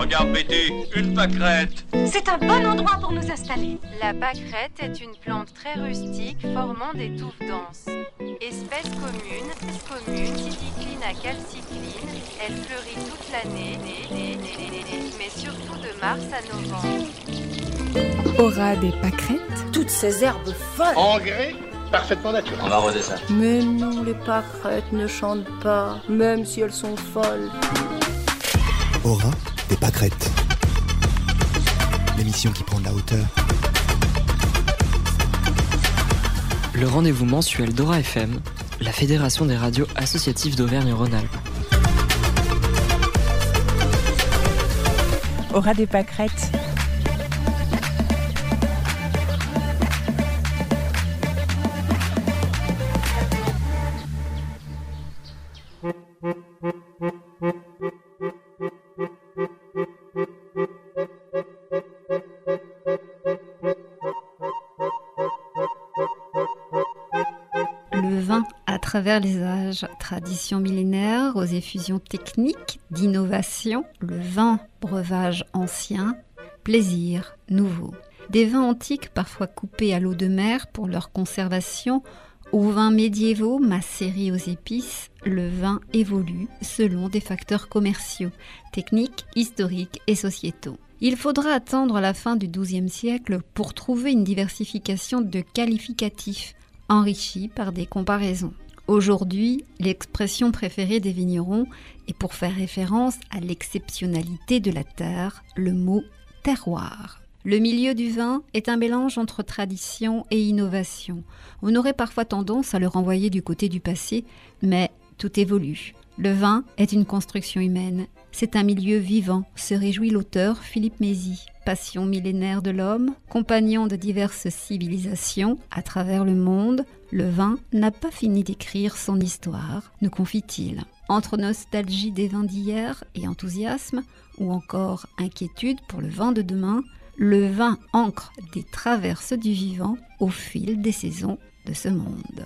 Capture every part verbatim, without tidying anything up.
Regarde Betty, une pâquerette. C'est un bon endroit pour nous installer. La pâquerette est une plante très rustique formant des touffes denses. Espèce commune, commune, cycline à calcycline, elle fleurit toute l'année, mais surtout de mars à novembre. Aura des pâquerettes. Toutes ces herbes folles. Engrais parfaitement naturel. On va arroser ça. Mais non, les pâquerettes ne chantent pas, même si elles sont folles. Aura des pâquerettes. L'émission qui prend de la hauteur. Le rendez-vous mensuel d'Aura F M, la fédération des radios associatives d'Auvergne-Rhône-Alpes. Aura des pâquerettes. À travers les âges, tradition millénaire aux effusions techniques, d'innovation, le vin, breuvage ancien, plaisir nouveau. Des vins antiques parfois coupés à l'eau de mer pour leur conservation, aux vins médiévaux macérés aux épices, le vin évolue selon des facteurs commerciaux, techniques, historiques et sociétaux. Il faudra attendre la fin du douzième siècle pour trouver une diversification de qualificatifs, enrichis par des comparaisons. Aujourd'hui, l'expression préférée des vignerons est pour faire référence à l'exceptionnalité de la terre, le mot terroir. Le milieu du vin est un mélange entre tradition et innovation. On aurait parfois tendance à le renvoyer du côté du passé, mais tout évolue. Le vin est une construction humaine. C'est un milieu vivant, se réjouit l'auteur Philippe Mézy. Passion millénaire de l'homme, compagnon de diverses civilisations à travers le monde, le vin n'a pas fini d'écrire son histoire, nous confie-t-il. Entre nostalgie des vins d'hier et enthousiasme, ou encore inquiétude pour le vin de demain, le vin ancre des traverses du vivant au fil des saisons de ce monde.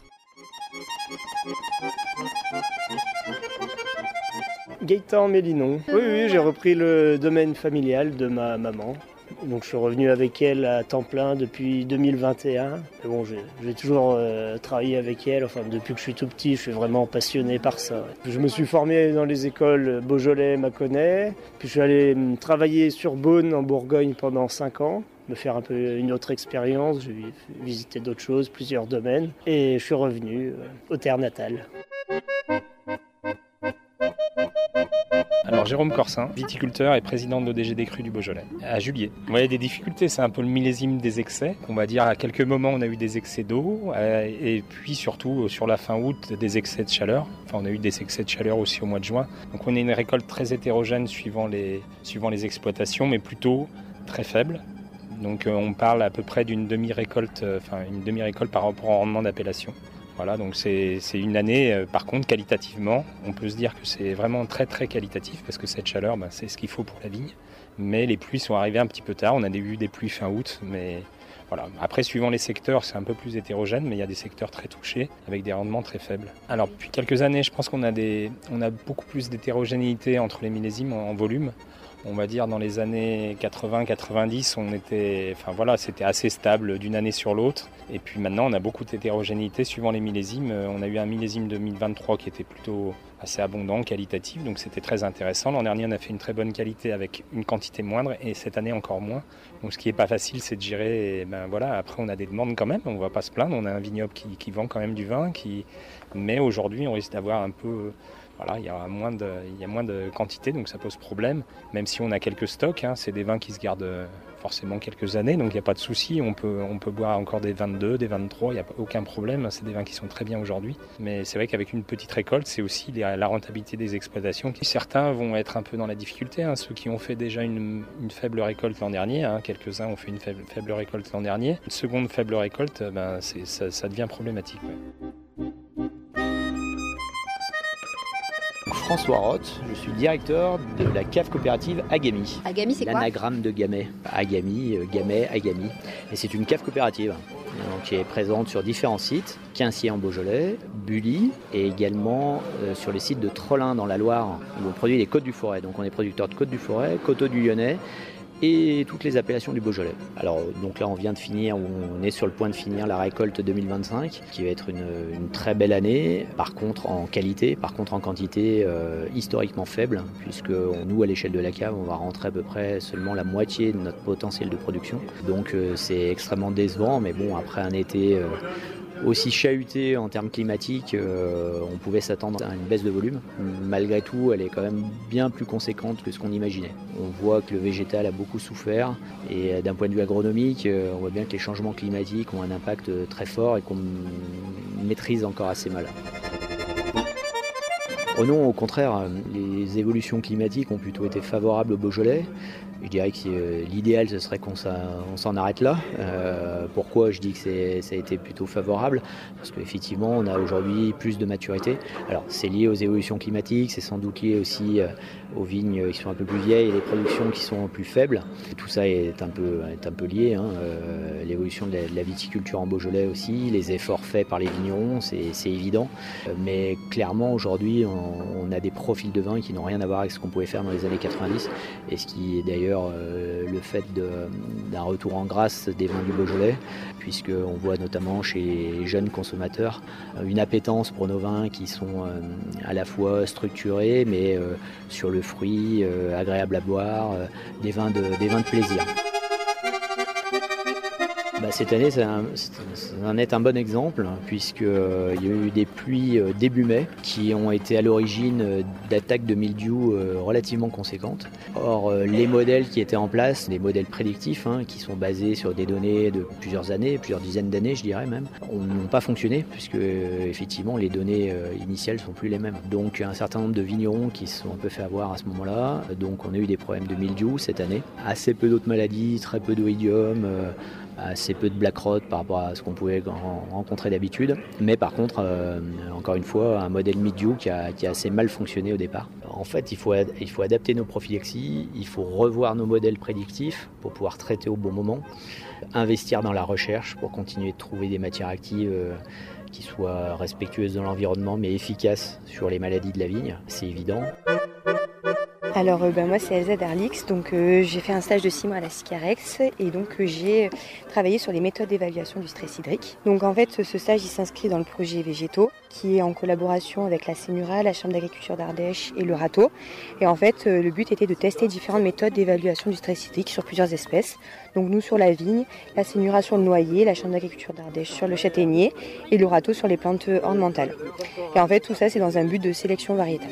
Gaëtan Mélinon. Oui, oui, j'ai repris le domaine familial de ma maman. Donc je suis revenu avec elle à temps plein depuis deux mille vingt et un. Mais bon, j'ai, j'ai toujours euh, travaillé avec elle. Enfin, depuis que je suis tout petit, je suis vraiment passionné par ça. Je me suis formé dans les écoles Beaujolais, Mâconnais. Puis je suis allé travailler sur Beaune en Bourgogne pendant cinq ans. Me faire un peu une autre expérience. J'ai visité d'autres choses, plusieurs domaines. Et je suis revenu euh, au terre natale. Alors Jérôme Corsin, viticulteur et président de l'O D G des Crus du Beaujolais, à Juliers. Il y a des difficultés, c'est un peu le millésime des excès. On va dire à quelques moments on a eu des excès d'eau et puis surtout sur la fin août des excès de chaleur. Enfin on a eu des excès de chaleur aussi au mois de juin. Donc on a une récolte très hétérogène suivant les, suivant les exploitations mais plutôt très faible. Donc on parle à peu près d'une demi-récolte, enfin une demi-récolte par rapport au rendement d'appellation. Voilà, donc c'est, c'est une année, euh, par contre, qualitativement, on peut se dire que c'est vraiment très très qualitatif parce que cette chaleur, bah, c'est ce qu'il faut pour la vigne. Mais les pluies sont arrivées un petit peu tard, on a eu des pluies fin août, mais voilà. Après, suivant les secteurs, c'est un peu plus hétérogène, mais il y a des secteurs très touchés avec des rendements très faibles. Alors, depuis quelques années, je pense qu'on a, des, on a beaucoup plus d'hétérogénéité entre les millésimes en, en volume. On va dire dans les années quatre-vingts quatre-vingt-dix, on était, enfin voilà, c'était assez stable d'une année sur l'autre. Et puis maintenant, on a beaucoup d'hétérogénéité suivant les millésimes. On a eu un millésime deux mille vingt-trois qui était plutôt assez abondant, qualitatif, donc c'était très intéressant. L'an dernier, on a fait une très bonne qualité avec une quantité moindre, et cette année encore moins. Donc ce qui n'est pas facile, c'est de gérer. Et ben voilà, après, on a des demandes quand même. On ne va pas se plaindre. On a un vignoble qui, qui vend quand même du vin, qui, mais aujourd'hui, on risque d'avoir un peu. Voilà, il y a moins de, il y a moins de quantité, donc ça pose problème. Même si on a quelques stocks, hein, c'est des vins qui se gardent forcément quelques années, donc il n'y a pas de souci. On peut, on peut boire encore des vingt-deux, des vingt-trois, il n'y a aucun problème. C'est des vins qui sont très bien aujourd'hui. Mais c'est vrai qu'avec une petite récolte, c'est aussi la rentabilité des exploitations. Certains vont être un peu dans la difficulté. Hein, ceux qui ont fait déjà une, une faible récolte l'an dernier, hein, quelques-uns ont fait une faible, faible récolte l'an dernier. Une seconde faible récolte, ben, c'est, ça, ça devient problématique. Ouais. François Roth, je suis directeur de la cave coopérative Agami. Agami, c'est quoi ? L'anagramme de Gamay. Agami, Gamay, Agami. Et c'est une cave coopérative donc, qui est présente sur différents sites, Quincier en Beaujolais, Bully et également euh, sur le site de Trollin dans la Loire où on produit les côtes du Forêt. Donc on est producteur de côtes du Forêt, coteaux du Lyonnais et toutes les appellations du Beaujolais. Alors donc là on vient de finir, on est sur le point de finir la récolte deux mille vingt-cinq qui va être une, une très belle année, par contre en qualité, par contre en quantité euh, historiquement faible, puisque nous à l'échelle de la cave on va rentrer à peu près seulement la moitié de notre potentiel de production. Donc euh, c'est extrêmement décevant, mais bon après un été euh, aussi chahuté en termes climatiques, euh, on pouvait s'attendre à une baisse de volume. Malgré tout, elle est quand même bien plus conséquente que ce qu'on imaginait. On voit que le végétal a beaucoup souffert et d'un point de vue agronomique, on voit bien que les changements climatiques ont un impact très fort et qu'on maîtrise encore assez mal. Oh non, au contraire, les évolutions climatiques ont plutôt été favorables au Beaujolais. Je dirais que euh, l'idéal, ce serait qu'on on s'en arrête là. Euh, pourquoi je dis que c'est, ça a été plutôt favorable ? Parce qu'effectivement, on a aujourd'hui plus de maturité. Alors, c'est lié aux évolutions climatiques, c'est sans doute lié aussi euh, aux vignes qui sont un peu plus vieilles et les productions qui sont plus faibles. Tout ça est un peu, est un peu lié. Hein. Euh, l'évolution de la, de la viticulture en Beaujolais aussi, les efforts faits par les vignerons, c'est, c'est évident. Mais clairement, aujourd'hui, on, on a des profils de vin qui n'ont rien à voir avec ce qu'on pouvait faire dans les années quatre-vingt-dix. Et ce qui est d'ailleurs Euh, le fait de, d'un retour en grâce des vins du Beaujolais, puisqu'on voit notamment chez les jeunes consommateurs une appétence pour nos vins qui sont euh, à la fois structurés, mais euh, sur le fruit, euh, agréables à boire, euh, des vins de, des vins de plaisir. Bah, cette année, ça en est un bon exemple, puisqu'il euh, y a eu des pluies euh, début mai qui ont été à l'origine euh, d'attaques de mildiou euh, relativement conséquentes. Or, euh, les modèles qui étaient en place, des modèles prédictifs, hein, qui sont basés sur des données de plusieurs années, plusieurs dizaines d'années, je dirais même, n'ont pas fonctionné, puisque euh, effectivement, les données euh, initiales sont plus les mêmes. Donc, un certain nombre de vignerons qui se sont un peu fait avoir à ce moment-là. Donc, on a eu des problèmes de mildiou cette année. Assez peu d'autres maladies, très peu d'oïdium, euh, assez peu de black rot par rapport à ce qu'on pouvait rencontrer d'habitude. Mais par contre, euh, encore une fois, un modèle mildiou qui a, qui a assez mal fonctionné au départ. En fait, il faut, ad, il faut adapter nos prophylaxies, il faut revoir nos modèles prédictifs pour pouvoir traiter au bon moment, investir dans la recherche pour continuer de trouver des matières actives euh, qui soient respectueuses de l'environnement mais efficaces sur les maladies de la vigne, c'est évident. Alors euh, ben, moi c'est Elsa Darlix, donc euh, j'ai fait un stage de six mois à la Sicarex et donc euh, j'ai travaillé sur les méthodes d'évaluation du stress hydrique. Donc en fait ce stage il s'inscrit dans le projet Végétaux qui est en collaboration avec la Cénura, la Chambre d'agriculture d'Ardèche et le Râteau. Et en fait euh, le but était de tester différentes méthodes d'évaluation du stress hydrique sur plusieurs espèces. Donc nous sur la vigne, la Cénura sur le noyer, la Chambre d'agriculture d'Ardèche sur le châtaignier et le Râteau sur les plantes ornementales. Et en fait tout ça c'est dans un but de sélection variétale.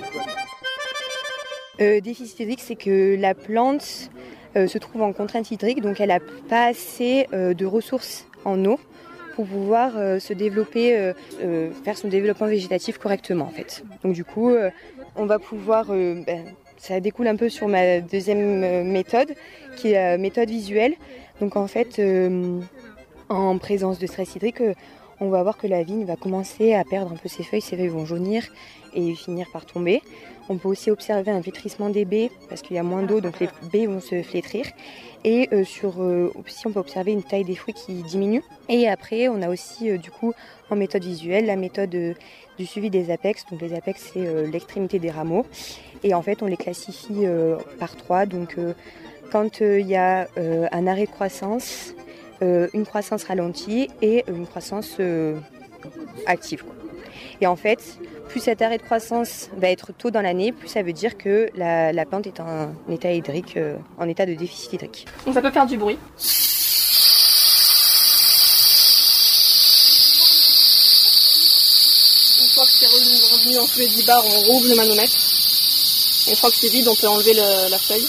Euh, déficit hydrique, c'est que la plante euh, se trouve en contrainte hydrique, donc elle n'a pas assez euh, de ressources en eau pour pouvoir euh, se développer, euh, euh, faire son développement végétatif correctement en fait. Donc du coup, euh, on va pouvoir, euh, ben, ça découle un peu sur ma deuxième euh, méthode, qui est la méthode visuelle. Donc en fait, euh, en présence de stress hydrique, euh, on va voir que la vigne va commencer à perdre un peu ses feuilles, ses feuilles vont jaunir et finir par tomber. On peut aussi observer un flétrissement des baies parce qu'il y a moins d'eau, donc les baies vont se flétrir. Et euh, sur, euh, aussi, on peut observer une taille des fruits qui diminue. Et après, on a aussi, euh, du coup, en méthode visuelle, la méthode euh, du suivi des apex. Donc les apex, c'est euh, l'extrémité des rameaux. Et en fait, on les classifie euh, par trois. Donc euh, quand il euh, y a euh, un arrêt de croissance, euh, une croissance ralentie et une croissance euh, active. Et en fait, plus cet arrêt de croissance va être tôt dans l'année, plus ça veut dire que la, la plante est en état hydrique, euh, en état de déficit hydrique. Donc ça peut faire du bruit. Une fois que c'est revenu en dessous des dix bars, on rouvre le manomètre. Et une fois que c'est vide, on peut enlever le, la feuille.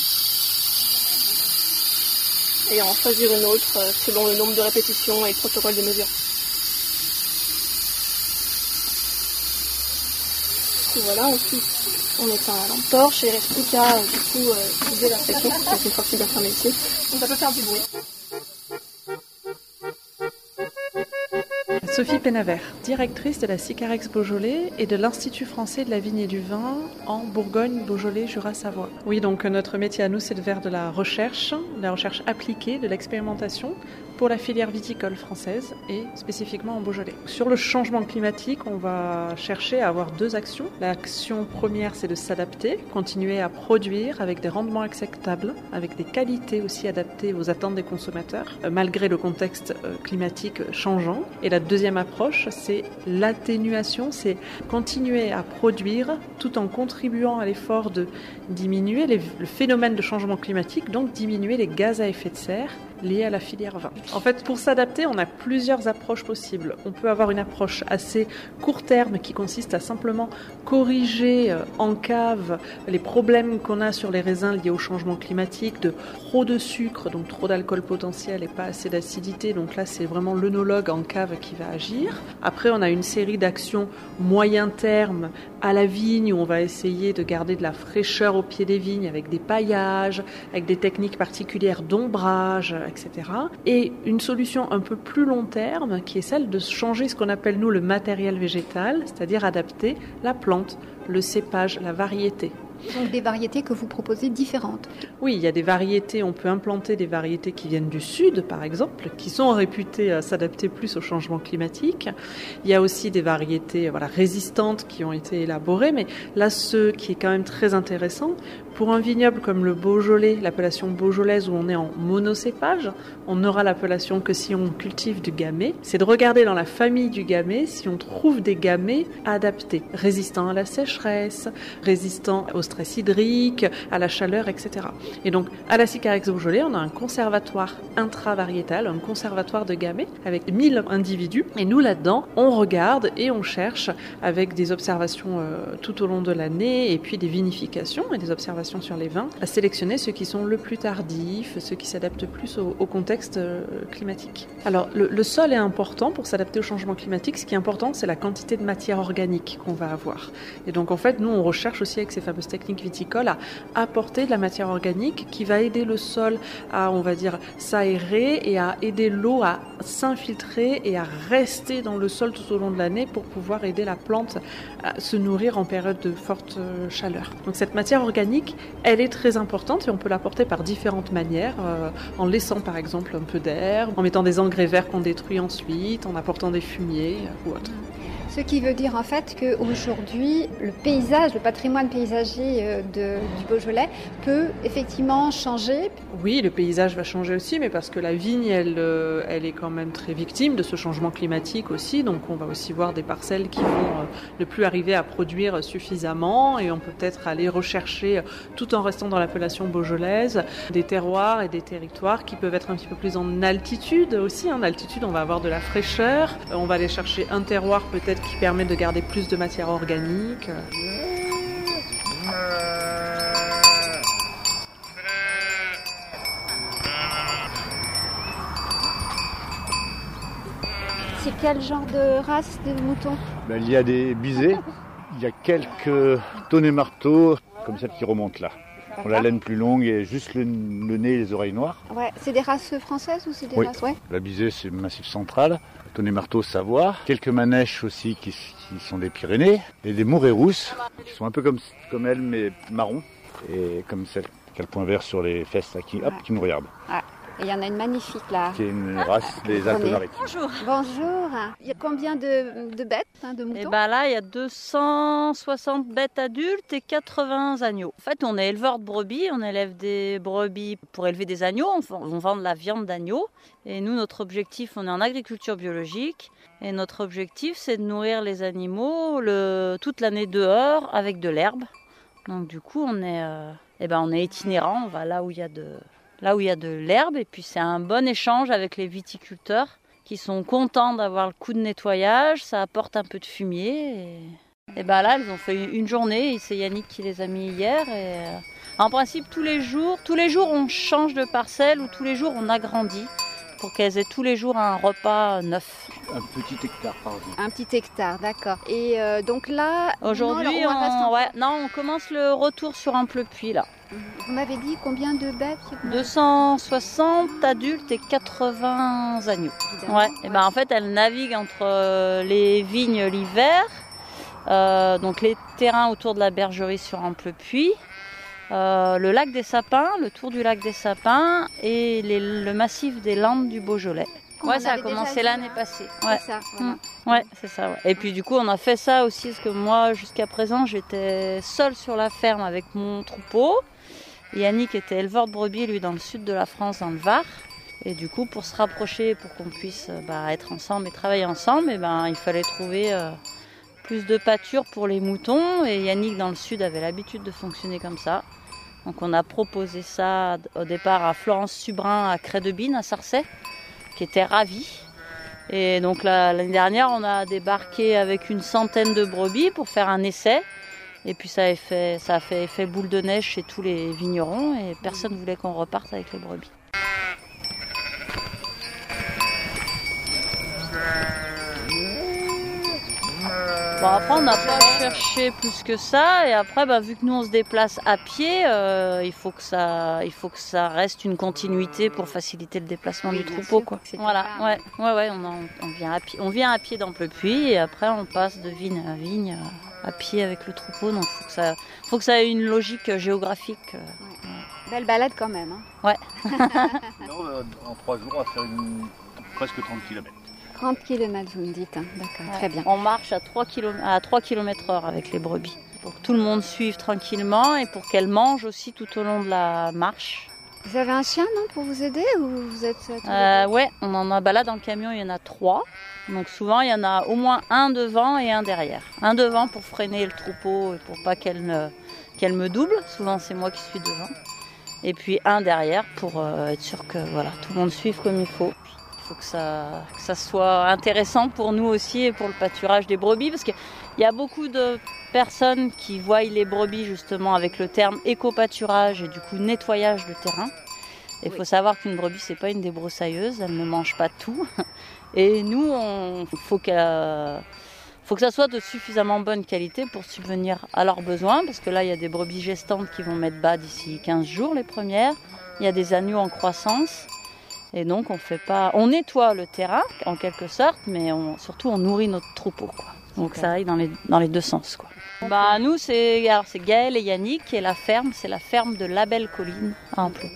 Et en choisir une autre selon le nombre de répétitions et le protocole de mesure. Et voilà, ensuite on éteint la lampe torche et il reste plus qu'à du coup euh, utiliser la pression, donc une fois que c'est bien fermé ici. Donc ça peut faire du bruit. Sophie Pénavert, directrice de la Sicarex Beaujolais et de l'Institut français de la vigne et du vin en Bourgogne, Beaujolais, Jura, Savoie. Oui, donc notre métier à nous, c'est de faire de la recherche, de la recherche appliquée, de l'expérimentation pour la filière viticole française et spécifiquement en Beaujolais. Sur le changement climatique, on va chercher à avoir deux actions. L'action première, c'est de s'adapter, continuer à produire avec des rendements acceptables, avec des qualités aussi adaptées aux attentes des consommateurs, malgré le contexte climatique changeant. Et la deuxième approche, c'est l'atténuation, c'est continuer à produire tout en contribuant à l'effort de diminuer les, le phénomène de changement climatique, donc diminuer les gaz à effet de serre liés à la filière vin. En fait, pour s'adapter, on a plusieurs approches possibles. On peut avoir une approche assez court terme qui consiste à simplement corriger en cave les problèmes qu'on a sur les raisins liés au changement climatique, de trop de sucre, donc trop d'alcool potentiel et pas assez d'acidité. Donc là, c'est vraiment l'œnologue en cave qui va agir. Après, on a une série d'actions moyen terme à la vigne où on va essayer de garder de la fraîcheur au pied des vignes avec des paillages, avec des techniques particulières d'ombrage, et cetera. Et une solution un peu plus long terme qui est celle de changer ce qu'on appelle nous le matériel végétal, c'est-à-dire adapter la plante, le cépage, la variété. Donc des variétés que vous proposez différentes. Oui, il y a des variétés, on peut implanter des variétés qui viennent du sud par exemple, qui sont réputées à s'adapter plus au changement climatique. Il y a aussi des variétés voilà, résistantes qui ont été élaborées, mais là ce qui est quand même très intéressant, pour un vignoble comme le Beaujolais, l'appellation beaujolaise où on est en monocépage, on n'aura l'appellation que si on cultive du gamay, c'est de regarder dans la famille du gamay si on trouve des gamay adaptés, résistants à la sécheresse, résistants au stress hydrique, à la chaleur, et cetera. Et donc, à la Sicarex Beaujolais, on a un conservatoire intravariétal, un conservatoire de gamay avec mille individus. Et nous, là-dedans, on regarde et on cherche avec des observations euh, tout au long de l'année et puis des vinifications et des observations sur les vins, à sélectionner ceux qui sont le plus tardifs, ceux qui s'adaptent plus au, au contexte euh, climatique. Alors, le, le sol est important pour s'adapter au changement climatique. Ce qui est important, c'est la quantité de matière organique qu'on va avoir. Et donc, en fait, nous, on recherche aussi avec ces fameuses techniques viticoles à apporter de la matière organique qui va aider le sol à, on va dire, s'aérer et à aider l'eau à s'infiltrer et à rester dans le sol tout au long de l'année pour pouvoir aider la plante à se nourrir en période de forte chaleur. Donc, cette matière organique, elle est très importante et on peut l'apporter par différentes manières, euh, en laissant par exemple un peu d'air, en mettant des engrais verts qu'on détruit ensuite, en apportant des fumiers euh, ou autre. Ce qui veut dire en fait qu'aujourd'hui, le paysage, le patrimoine paysager de, du Beaujolais peut effectivement changer. Oui, le paysage va changer aussi, mais parce que la vigne, elle, elle est quand même très victime de ce changement climatique aussi. Donc on va aussi voir des parcelles qui vont ne plus arriver à produire suffisamment et on peut peut-être aller rechercher, tout en restant dans l'appellation beaujolaise, des terroirs et des territoires qui peuvent être un petit peu plus en altitude aussi. En altitude, on va avoir de la fraîcheur. On va aller chercher un terroir peut-être qui permet de garder plus de matière organique. C'est quel genre de race de moutons ? Ben, il y a des bisés, il y a quelques tonnes et marteaux, comme celle qui remonte là. On a la laine plus longue et juste le, le nez et les oreilles noires. Ouais, c'est des races françaises ou c'est des oui. races ouais. La bisée, c'est le Massif central. Tonnet marteau, Savoie. Quelques manèches aussi qui, qui sont des Pyrénées. Et des mourets rousses, qui sont un peu comme, comme elles, mais marron. Et comme celle qui a le point vert sur les fesses, là, qui, hop, ouais. qui nous regarde. Ouais. Et il y en a une magnifique là. Qui est une race des Alpes-Maritimes. Bonjour. Bonjour. Il y a combien de, de bêtes, hein, de moutons ? Et ben là, il y a deux cent soixante bêtes adultes et quatre-vingts agneaux. En fait, on est éleveur de brebis, on élève des brebis pour élever des agneaux, on, on vend de la viande d'agneau. Et nous, notre objectif, on est en agriculture biologique. Et notre objectif, c'est de nourrir les animaux le, toute l'année dehors avec de l'herbe. Donc du coup, on est, euh, eh ben, on est itinérant, on va là où il y a de... là où il y a de l'herbe, et puis c'est un bon échange avec les viticulteurs qui sont contents d'avoir le coup de nettoyage, ça apporte un peu de fumier. Et, et ben là, elles ont fait une journée, et c'est Yannick qui les a mis hier. Et en principe, tous les jours, tous les jours on change de parcelle ou tous les jours on agrandit pour qu'elles aient tous les jours un repas neuf. Un petit hectare par jour. Un petit hectare, d'accord. Et euh, donc là, aujourd'hui, non, on, on, ouais, non, on commence le retour sur un pleupuis là. Vous m'avez dit combien de bêtes? deux cent soixante adultes et quatre-vingts agneaux. Ouais. Et ben en fait, elles naviguent entre les vignes l'hiver, euh, donc les terrains autour de la bergerie sur Amplepuis, euh, le lac des Sapins, le tour du lac des Sapins et les, le massif des Landes du Beaujolais. Ouais, ça a commencé l'année passée. Ouais, c'est ça. Voilà. Mmh. Ouais, c'est ça. Ouais. Et puis du coup, on a fait ça aussi parce que moi, jusqu'à présent, j'étais seule sur la ferme avec mon troupeau. Yannick était éleveur de brebis, lui, dans le sud de la France, dans le Var. Et du coup, pour se rapprocher, pour qu'on puisse bah, être ensemble et travailler ensemble, et ben, il fallait trouver euh, plus de pâture pour les moutons. Et Yannick, dans le sud, avait l'habitude de fonctionner comme ça. Donc on a proposé ça au départ à Florence Subrin, à Crès-de-Bine, à Sarcey, qui était ravie. Et donc là, l'année dernière, on a débarqué avec une centaine de brebis pour faire un essai. Et puis ça a fait, ça a fait effet boule de neige chez tous les vignerons et personne ne voulait qu'on reparte avec les brebis. Bon, après, on n'a pas cherché plus que ça. Et après, bah, vu que nous, on se déplace à pied, euh, il faut que ça, il faut que ça reste une continuité pour faciliter le déplacement oui, du troupeau. Quoi. Voilà, ouais, ouais, ouais, on, en, on, vient à pied, on vient à pied d'Amplepuis et après, on passe de vigne à vigne à pied avec le troupeau. Donc, il faut que ça, faut que ça ait une logique géographique. Ouais. Ouais. Belle balade quand même. Hein. Ouais. En trois jours, on va faire une, presque trente kilomètres. trente kilomètres, vous me dites. Hein. D'accord, ouais. Très bien. On marche à trois kilomètres heure avec les brebis. Pour que tout le monde suive tranquillement et pour qu'elles mangent aussi tout au long de la marche. Vous avez un chien, non, pour vous aider ou vous êtes euh, Ouais, on en a. Bah là, dans le camion, il y en a trois. Donc souvent, il y en a au moins un devant et un derrière. Un devant pour freiner le troupeau et pour pas qu'elle, ne, qu'elle me double. Souvent, c'est moi qui suis devant. Et puis un derrière pour euh, être sûr que voilà, tout le monde suive comme il faut. Il faut que ça, que ça soit intéressant pour nous aussi et pour le pâturage des brebis. Parce qu'il y a beaucoup de personnes qui voient les brebis justement avec le terme éco-pâturage et du coup nettoyage de terrain. Il faut savoir qu'une brebis, c'est pas une débroussailleuse, elle ne mange pas tout. Et nous, il faut, faut que ça soit de suffisamment bonne qualité pour subvenir à leurs besoins. Parce que là, il y a des brebis gestantes qui vont mettre bas d'ici quinze jours, les premières. Il y a des agneaux en croissance. Et donc, on fait pas, on nettoie le terrain, en quelque sorte, mais on, surtout, on nourrit notre troupeau. Quoi. Donc, okay. Ça aille dans les, dans les deux sens. Quoi. Okay. Bah, nous, c'est, alors, c'est Gaël et Yannick. Et la ferme, c'est la ferme de La Belle Colline à Amplepuis.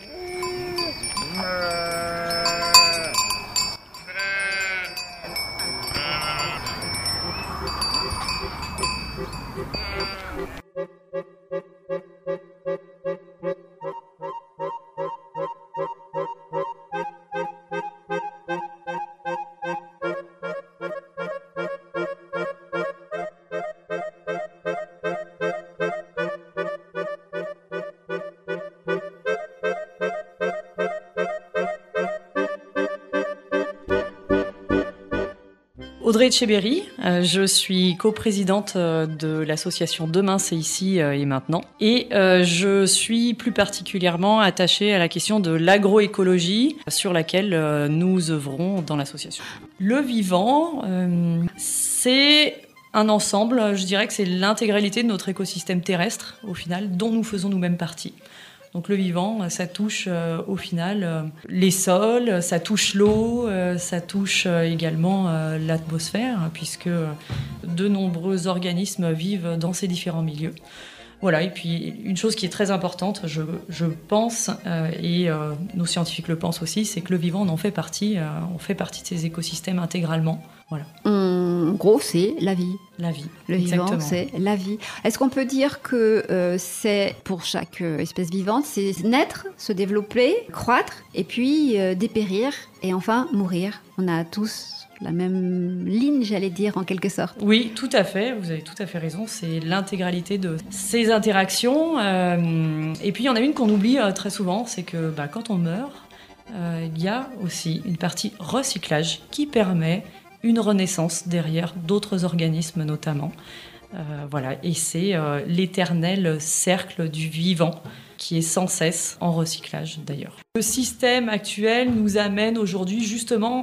Audrey Etcheberry, euh, je suis coprésidente euh, de l'association Demain c'est ici euh, et maintenant et euh, je suis plus particulièrement attachée à la question de l'agroécologie sur laquelle euh, nous œuvrons dans l'association. Le vivant, euh, c'est un ensemble, je dirais que c'est l'intégralité de notre écosystème terrestre au final dont nous faisons nous-mêmes partie. Donc le vivant, ça touche euh, au final euh, les sols, ça touche l'eau, euh, ça touche euh, également euh, l'atmosphère, puisque de nombreux organismes vivent dans ces différents milieux. Voilà, et puis une chose qui est très importante, je, je pense, euh, et euh, nos scientifiques le pensent aussi, c'est que le vivant, on en fait partie, euh, on fait partie de ces écosystèmes intégralement. Voilà. En gros, c'est la vie. La vie, le exactement. Vivant, c'est la vie. Est-ce qu'on peut dire que euh, c'est, pour chaque euh, espèce vivante, c'est naître, se développer, croître, et puis euh, dépérir, et enfin mourir? On a tous la même ligne, j'allais dire, en quelque sorte. Oui, tout à fait, vous avez tout à fait raison, c'est l'intégralité de ces interactions. Euh, et puis, il y en a une qu'on oublie euh, très souvent, c'est que bah, quand on meurt, euh, il y a aussi une partie recyclage qui permet une renaissance derrière d'autres organismes notamment. Euh, voilà. Et c'est euh, l'éternel cercle du vivant qui est sans cesse en recyclage d'ailleurs. Le système actuel nous amène aujourd'hui justement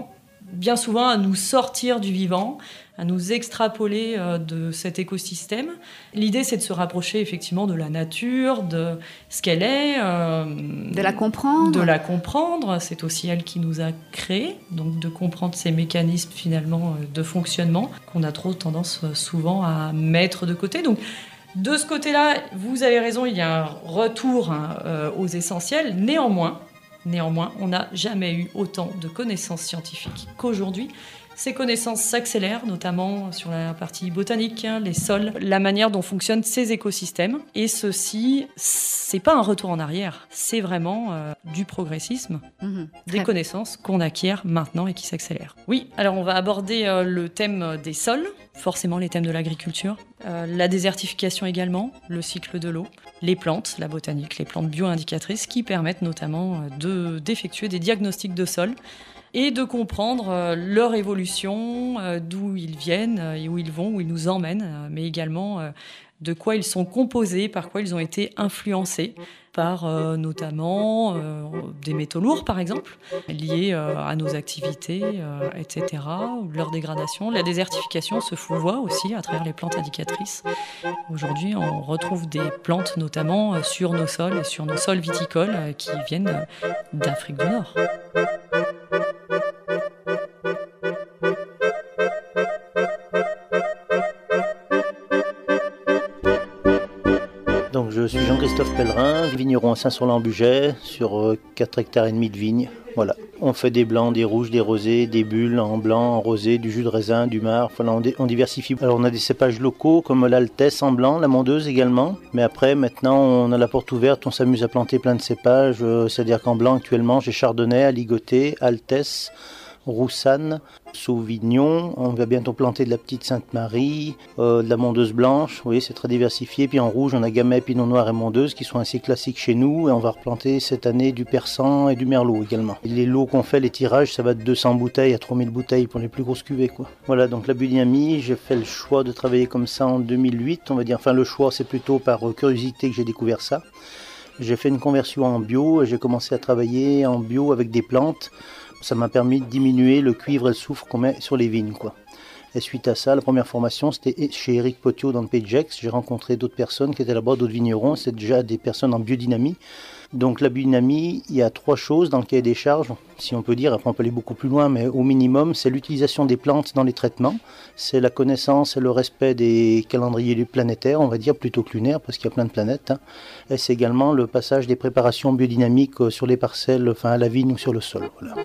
bien souvent à nous sortir du vivant, à nous extrapoler euh, de cet écosystème. L'idée, c'est de se rapprocher effectivement de la nature, de ce qu'elle est. Euh, de la comprendre. De la comprendre. C'est aussi elle qui nous a créés, donc de comprendre ces mécanismes finalement de fonctionnement qu'on a trop tendance souvent à mettre de côté. Donc, de ce côté-là, vous avez raison, il y a un retour hein, euh, aux essentiels. Néanmoins, néanmoins, on n'a jamais eu autant de connaissances scientifiques qu'aujourd'hui. Ces connaissances s'accélèrent, notamment sur la partie botanique, hein, les sols, la manière dont fonctionnent ces écosystèmes. Et ceci, c'est pas un retour en arrière, c'est vraiment euh, du progressisme, mmh, des connaissances qu'on acquiert maintenant et qui s'accélèrent. Oui, alors on va aborder euh, le thème des sols, forcément les thèmes de l'agriculture, euh, la désertification également, le cycle de l'eau, les plantes, la botanique, les plantes bio-indicatrices qui permettent notamment de, d'effectuer des diagnostics de sol et de comprendre euh, leur évolution, euh, d'où ils viennent euh, et où ils vont, où ils nous emmènent, euh, mais également euh, de quoi ils sont composés, par quoi ils ont été influencés, par euh, notamment euh, des métaux lourds, par exemple, liés euh, à nos activités, euh, et cetera, ou leur dégradation. La désertification se voit aussi à travers les plantes indicatrices. Aujourd'hui, on retrouve des plantes, notamment euh, sur nos sols et sur nos sols viticoles, euh, qui viennent euh, d'Afrique du Nord. Donc je suis Jean-Christophe Pellerin, vigneron à Saint-Sur-l'Ambuget, sur quatre hectares et demi de vignes. Voilà. On fait des blancs, des rouges, des rosés, des bulles en blanc, en rosé, du jus de raisin, du marc. Voilà, on, on diversifie. Alors on a des cépages locaux comme l'Altesse en blanc, la Mondeuse également. Mais après, maintenant, on a la porte ouverte, on s'amuse à planter plein de cépages. Euh, c'est-à-dire qu'en blanc, actuellement, j'ai Chardonnay, Aligoté, Altesse, Roussanne, Sauvignon, on va bientôt planter de la petite Sainte-Marie, euh, de la Mondeuse blanche, oui, c'est très diversifié. Puis en rouge, on a Gamay, Pinot Noir et Mondeuse qui sont assez classiques chez nous. Et on va replanter cette année du Persan et du Merlot également. Et les lots qu'on fait, les tirages, ça va de deux cents bouteilles à trois mille bouteilles pour les plus grosses cuvées, quoi. Voilà, donc la biodynamie, j'ai fait le choix de travailler comme ça en deux mille huit, on va dire. Enfin, le choix, c'est plutôt par curiosité que j'ai découvert ça. J'ai fait une conversion en bio et j'ai commencé à travailler en bio avec des plantes. Ça m'a permis de diminuer le cuivre et le soufre qu'on met sur les vignes, quoi. Et suite à ça, la première formation, c'était chez Éric Potiot dans le Pays de Gex. J'ai rencontré d'autres personnes qui étaient là-bas, d'autres vignerons. C'est déjà des personnes en biodynamie. Donc la biodynamie, il y a trois choses dans le cahier des charges, si on peut dire. Après, on peut aller beaucoup plus loin, mais au minimum, c'est l'utilisation des plantes dans les traitements. C'est la connaissance et le respect des calendriers planétaires, on va dire, plutôt que lunaires, parce qu'il y a plein de planètes, hein. Et c'est également le passage des préparations biodynamiques sur les parcelles, enfin à la vigne ou sur le sol. Voilà.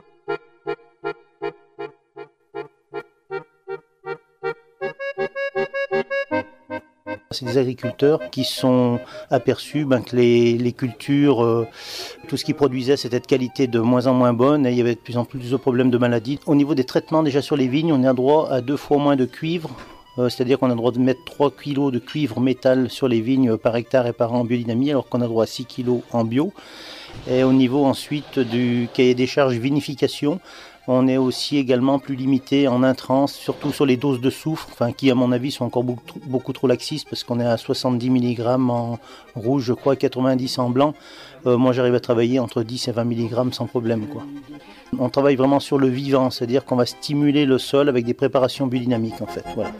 C'est des agriculteurs qui sont aperçus ben, que les, les cultures, euh, tout ce qu'ils produisaient, c'était de qualité de moins en moins bonne et il y avait de plus en plus de problèmes de maladies. Au niveau des traitements, déjà sur les vignes, on a droit à deux fois moins de cuivre. Euh, c'est-à-dire qu'on a le droit de mettre trois kilos de cuivre métal sur les vignes par hectare et par an en biodynamie, alors qu'on a droit à six kilos en bio. Et au niveau ensuite du cahier des charges vinification, on est aussi également plus limité en intrants, surtout sur les doses de soufre, enfin, qui à mon avis sont encore beaucoup, beaucoup trop laxistes parce qu'on est à soixante-dix milligrammes en rouge, je crois, quatre-vingt-dix en blanc. Euh, moi j'arrive à travailler entre dix et vingt milligrammes sans problème, quoi. On travaille vraiment sur le vivant, c'est-à-dire qu'on va stimuler le sol avec des préparations biodynamiques en fait. Voilà.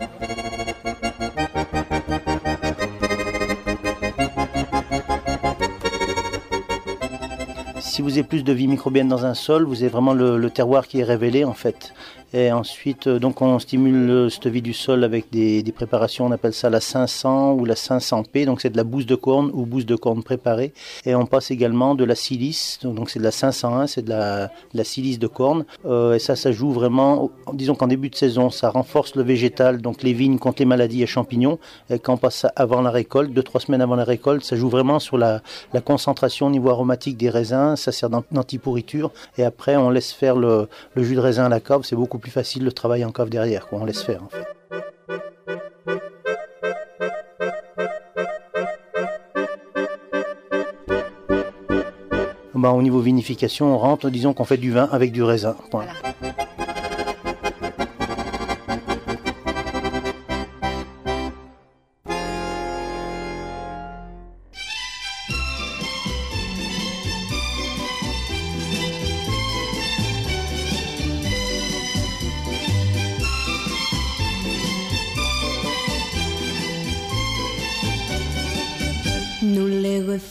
Si vous avez plus de vie microbienne dans un sol, vous avez vraiment le, le terroir qui est révélé en fait. Et ensuite, donc on stimule cette vie du sol avec des, des préparations, on appelle ça la cinq cents ou la cinq cents P, donc c'est de la bouse de corne ou bouse de corne préparée. Et on passe également de la silice, donc c'est de la cinq cent un, c'est de la, de la silice de corne. Euh, et ça, ça joue vraiment, disons qu'en début de saison, ça renforce le végétal, donc les vignes contre les maladies et champignons. Et quand on passe ça avant la récolte, deux, trois semaines avant la récolte, ça joue vraiment sur la, la concentration au niveau aromatique des raisins, ça sert d'antipourriture. Et après, on laisse faire le, le jus de raisin à la cave, c'est beaucoup plus facile le travail en cave derrière, quoi. On laisse faire en fait. Ben, au niveau vinification, on rentre, disons qu'on fait du vin avec du raisin. Point. Voilà.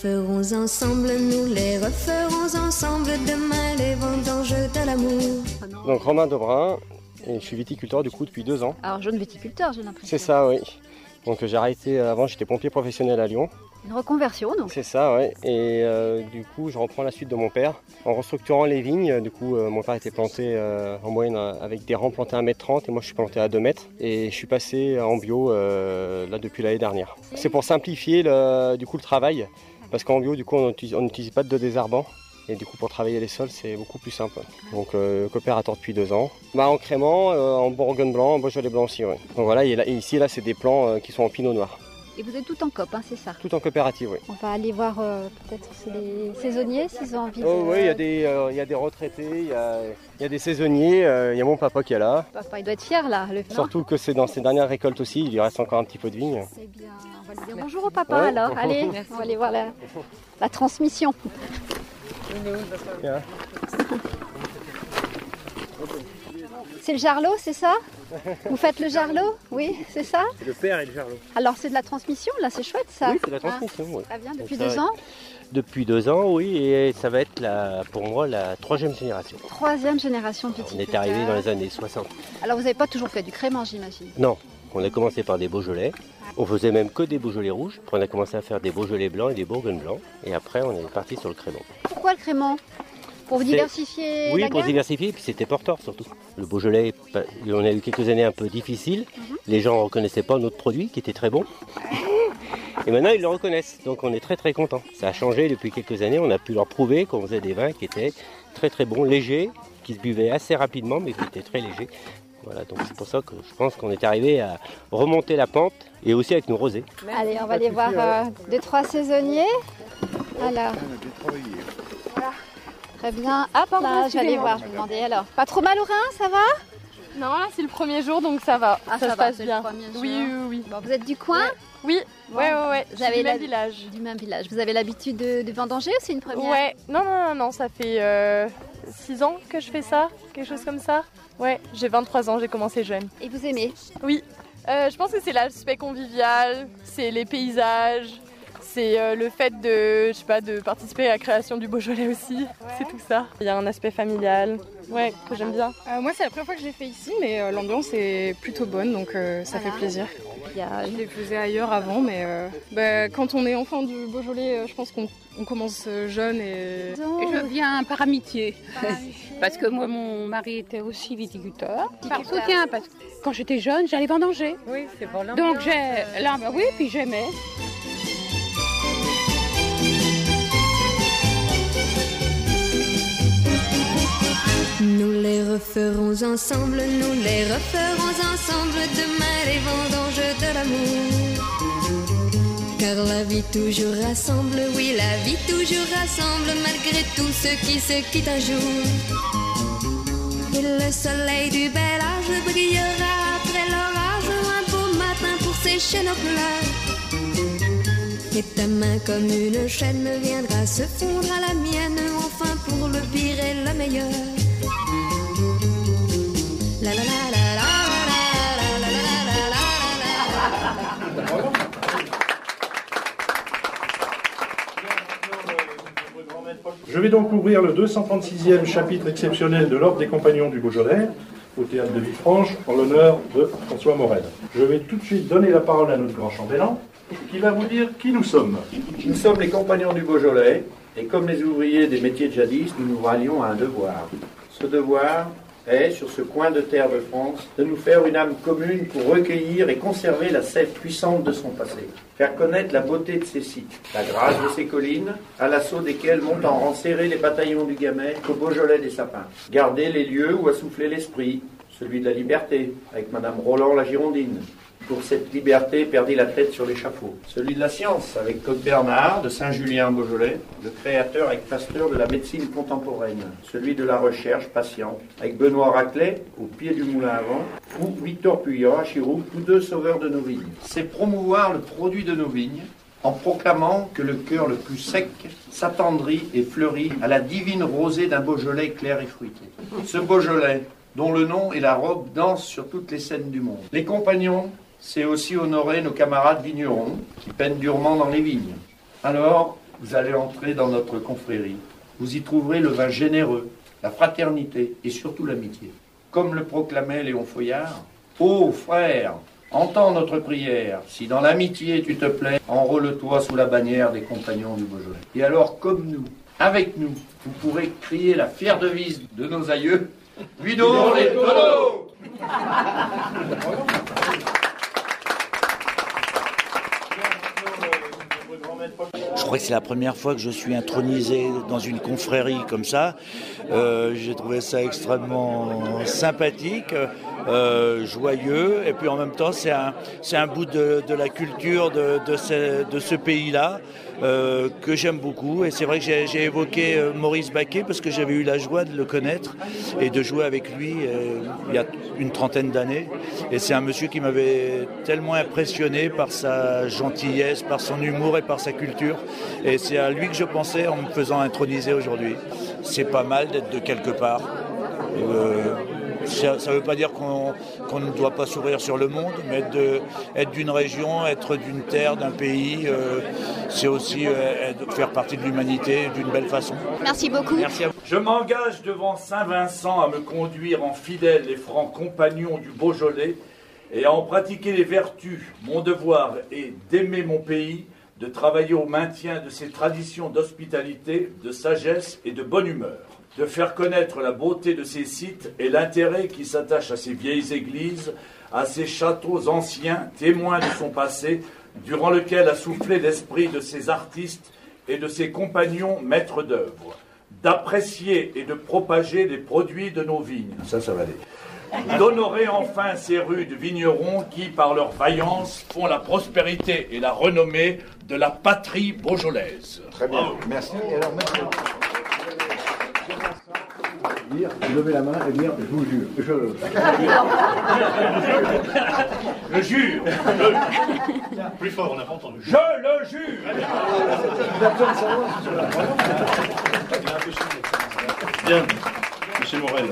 referons ensemble, nous les referons ensemble, demain les vendanges de l'amour. Donc Romain Dobrun, et je suis viticulteur du coup depuis deux ans. Alors jeune viticulteur, j'ai l'impression. C'est ça, oui. Donc j'ai arrêté, avant j'étais pompier professionnel à Lyon. Une reconversion, donc. C'est ça, oui. Et euh, du coup je reprends la suite de mon père en restructurant les vignes. Du coup euh, mon père était planté euh, en moyenne avec des rangs plantés à un mètre trente et moi je suis planté à deux mètres. Et je suis passé en bio euh, là depuis l'année dernière. C'est pour simplifier le, du coup le travail, parce qu'en bio du coup on n'utilise pas de désherbant. Et du coup pour travailler les sols c'est beaucoup plus simple. Donc euh, coopérateur depuis deux ans. Bah, en crément, euh, en bourgogne blanc, en beaujolais blanc aussi. Ouais. Donc voilà, et, là, et ici là c'est des plants euh, qui sont en pinot noir. Et vous êtes tout en coop, hein, c'est ça? Tout en coopérative, oui. On va aller voir euh, peut-être c'est les saisonniers s'ils ont envie de... Oh oui, il y, a des, euh, il y a des retraités, il y a, il y a des saisonniers, euh, il y a mon papa qui est là. Papa il doit être fier là. Le... Surtout que c'est dans ses dernières récoltes aussi, il lui reste encore un petit peu de vigne. Eh bien, on va lui dire bonjour au papa ouais. alors. Allez, on va aller voir la, la transmission. C'est le jarlot, c'est ça? Vous faites le jarlot? Oui, c'est ça? C'est le père et le jarlot. Alors c'est de la transmission, là, c'est chouette ça? Oui, c'est de la transmission, ah, oui. Ça vient depuis deux ans? Depuis deux ans, oui, et ça va être la, pour moi la troisième génération. Troisième génération de viticulteurs. On est arrivé dans les années soixante. Alors vous n'avez pas toujours fait du crément, j'imagine? Non, on a commencé par des beaujolais. On faisait même que des beaujolais rouges. Après on a commencé à faire des beaujolais blancs et des bourgognes blancs. Et après on est parti sur le crément. Pourquoi le crément? Pour vous diversifier Oui, la pour gamme? diversifier, et puis c'était porteur surtout. Le beaujolais, on a eu quelques années un peu difficiles. Mm-hmm. Les gens ne reconnaissaient pas notre produit qui était très bon. Et maintenant ils le reconnaissent, donc on est très très contents. Ça a changé depuis quelques années, on a pu leur prouver qu'on faisait des vins qui étaient très très bons, légers, qui se buvaient assez rapidement mais qui étaient très légers. Voilà, donc c'est pour ça que je pense qu'on est arrivé à remonter la pente et aussi avec nos rosés. Allez, on va aller voir euh, deux, trois saisonniers. Alors, voilà. Très bien. Hop là, je vais aller voir, je vais demander alors. Pas trop mal au rein, ça va? Non, là c'est le premier jour donc ça va, ah, ça, ça se va, passe bien. Oui, oui, oui, oui. Bon, vous êtes du coin? Oui, bon. ouais, ouais, ouais. Vous avez du la... même village. Du même village. Vous avez l'habitude de, de vendanger ou c'est une première? Ouais, non, non, non, non, ça fait euh, six ans que je fais ça, quelque chose comme ça. Ouais, j'ai vingt-trois ans, j'ai commencé jeune. Et vous aimez? Oui, euh, je pense que c'est l'aspect convivial, c'est les paysages. C'est euh, le fait de, je sais pas, de participer à la création du Beaujolais aussi, ouais. C'est tout ça. Il y a un aspect familial, ouais, que j'aime bien. Euh, moi c'est la première fois que je l'ai fait ici, mais euh, l'ambiance est plutôt bonne, donc euh, ça voilà. fait plaisir. A... Je les faisais ailleurs avant, mais euh, bah, quand on est enfant du Beaujolais, euh, je pense qu'on on commence jeune et... et je viens par amitié, par amitié. Parce que moi mon mari était aussi viticulteur, par soutien, parce que quand j'étais jeune j'allais vendanger. Oui, c'est bon. Donc j'ai, là, oui, puis j'aimais. Nous les referons ensemble, nous les referons ensemble, demain les vendanges de l'amour. Car la vie toujours rassemble, oui la vie toujours rassemble, malgré tout ce qui se quitte un jour. Et le soleil du bel âge brillera après l'orage, un beau matin pour sécher nos pleurs. Et ta main comme une chaîne viendra se fondre à la mienne, enfin pour le pire et le meilleur. La la la la la la la la la la la. Je vais donc ouvrir le deux cent trente-sixième chapitre exceptionnel de l'Ordre des Compagnons du Beaujolais au théâtre de Villefranche en l'honneur de François Morel. Je vais tout de suite donner la parole à notre grand chambellan qui va vous dire qui nous sommes. Nous sommes les Compagnons du Beaujolais et comme les ouvriers des métiers de jadis, nous nous rallions à un devoir. Ce devoir est, sur ce coin de terre de France, de nous faire une âme commune pour recueillir et conserver la sève puissante de son passé. Faire connaître la beauté de ses sites, la grâce de ses collines, à l'assaut desquelles montent en rang serré les bataillons du Gamay qu'au Beaujolais des sapins. Garder les lieux où a soufflé l'esprit, celui de la liberté, avec Madame Roland la Girondine. Pour cette liberté, perdit la tête sur l'échafaud. Celui de la science, avec Claude Bernard, de Saint-Julien-Beaujolais, le créateur et pasteur de la médecine contemporaine. Celui de la recherche patiente, avec Benoît Raclet, au pied du moulin à vent, ou Victor Puyat à Chiroux, tous deux sauveurs de nos vignes. C'est promouvoir le produit de nos vignes, en proclamant que le cœur le plus sec s'attendrit et fleurit à la divine rosée d'un Beaujolais clair et fruité. Ce Beaujolais, dont le nom et la robe dansent sur toutes les scènes du monde. Les compagnons, c'est aussi honorer nos camarades vignerons qui peinent durement dans les vignes. Alors, vous allez entrer dans notre confrérie. Vous y trouverez le vin généreux, la fraternité et surtout l'amitié. Comme le proclamait Léon Foillard, « Ô frère, entends notre prière, si dans l'amitié tu te plais, enrôle-toi sous la bannière des compagnons du Beaujolais. Et alors, comme nous, avec nous, vous pourrez crier la fière devise de nos aïeux, « Vidons les tonneaux !» Je crois que c'est la première fois que je suis intronisé dans une confrérie comme ça. Euh, j'ai trouvé ça extrêmement sympathique, euh, joyeux, et puis en même temps c'est un, c'est un bout de, de la culture de, de ce, de ce pays-là euh, que j'aime beaucoup. Et c'est vrai que j'ai, j'ai évoqué euh, Maurice Baquet parce que j'avais eu la joie de le connaître et de jouer avec lui euh, il y a une trentaine d'années. Et c'est un monsieur qui m'avait tellement impressionné par sa gentillesse, par son humour et par sa culture. Et c'est à lui que je pensais en me faisant introniser aujourd'hui. C'est pas mal d'être de quelque part. Euh, ça ne veut pas dire qu'on, qu'on ne doit pas s'ouvrir sur le monde, mais être, de, être d'une région, être d'une terre, d'un pays, euh, c'est aussi euh, être, faire partie de l'humanité d'une belle façon. Merci beaucoup. Merci à vous. Je m'engage devant Saint-Vincent à me conduire en fidèle et franc compagnon du Beaujolais et à en pratiquer les vertus. Mon devoir est d'aimer mon pays, de travailler au maintien de ses traditions d'hospitalité, de sagesse et de bonne humeur, de faire connaître la beauté de ses sites et l'intérêt qui s'attache à ses vieilles églises, à ses châteaux anciens, témoins de son passé, durant lequel a soufflé l'esprit de ses artistes et de ses compagnons maîtres d'œuvre, d'apprécier et de propager les produits de nos vignes. Ça, ça va aller. D'honorer enfin ces rudes vignerons qui, par leur vaillance, font la prospérité et la renommée de la patrie beaujolaise. Très bien, bravo. Merci. Et alors maintenant, dire, lever la main et dire je vous jure. Je, je jure. Je... Plus fort, on n'a pas entendu. Je le jure. Bien, Monsieur Morel.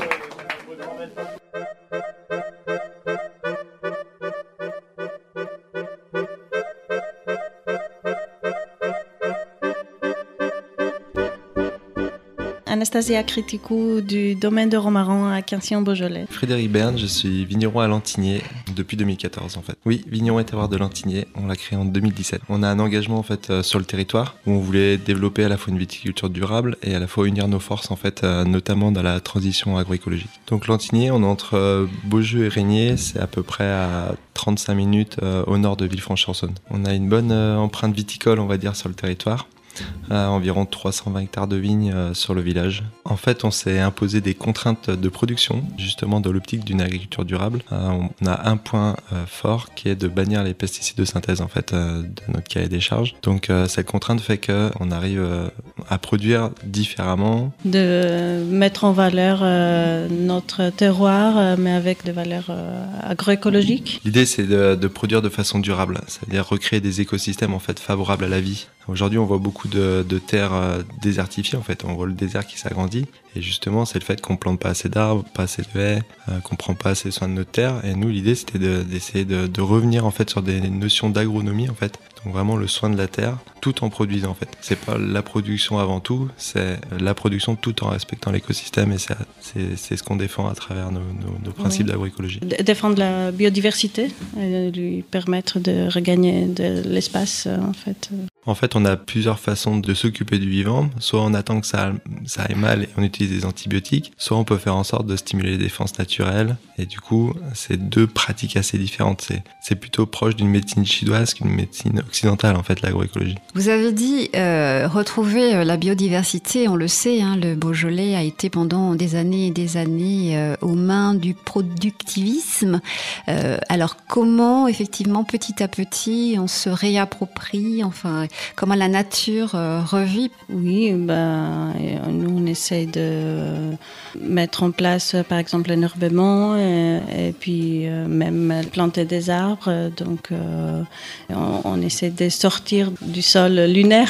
Anastasia Criticou du domaine de Romaran à Quincyon-Beaujolais. Frédéric Berne, je suis vigneron à Lantigné depuis deux mille quatorze en fait. Oui, vigneron et terroir de Lantigné, on l'a créé en deux mille dix-sept. On a un engagement en fait euh, sur le territoire où on voulait développer à la fois une viticulture durable et à la fois unir nos forces en fait, euh, notamment dans la transition agroécologique. Donc Lantigné, on est entre euh, Beaujeu et Régnier, c'est à peu près à trente-cinq minutes euh, au nord de Villefranche-sur-Saône. On a une bonne euh, empreinte viticole on va dire sur le territoire. À environ trois cent vingt hectares de vignes euh, sur le village. En fait, on s'est imposé des contraintes de production, justement dans l'optique d'une agriculture durable. Euh, on a un point euh, fort qui est de bannir les pesticides de synthèse en fait euh, de notre cahier des charges. Donc euh, cette contrainte fait qu'on arrive euh, à produire différemment. De mettre en valeur euh, notre terroir, euh, mais avec des valeurs euh, agroécologiques. L'idée, c'est de, de produire de façon durable, c'est-à-dire recréer des écosystèmes en fait favorables à la vie. Aujourd'hui, on voit beaucoup de, de terres euh, désertifiées, en fait. On voit le désert qui s'agrandit. Et justement, c'est le fait qu'on plante pas assez d'arbres, pas assez de haies, euh, qu'on prend pas assez soin de notre terre. Et nous, l'idée, c'était de, d'essayer de, de revenir, en fait, sur des notions d'agronomie, en fait. Donc vraiment le soin de la terre, tout en produisant, en fait. C'est pas la production avant tout, c'est la production tout en respectant l'écosystème. Et c'est, c'est, c'est ce qu'on défend à travers nos, nos, nos principes oui. d'agroécologie. Défendre la biodiversité, et lui permettre de regagner de l'espace, en fait. En fait, on a plusieurs façons de s'occuper du vivant. Soit on attend que ça, ça aille mal et on utilise des antibiotiques, soit on peut faire en sorte de stimuler les défenses naturelles. Et du coup, c'est deux pratiques assez différentes. C'est, c'est plutôt proche d'une médecine chinoise qu'une médecine occidentale, en fait, l'agroécologie. Vous avez dit euh, retrouver la biodiversité. On le sait, hein, le Beaujolais a été pendant des années et des années euh, aux mains du productivisme. Euh, alors comment, effectivement, petit à petit, on se réapproprie, enfin... Comment la nature euh, revit? Oui, ben, nous on essaie de mettre en place par exemple un herbement et, et puis euh, même planter des arbres. Donc euh, on, on essaie de sortir du sol lunaire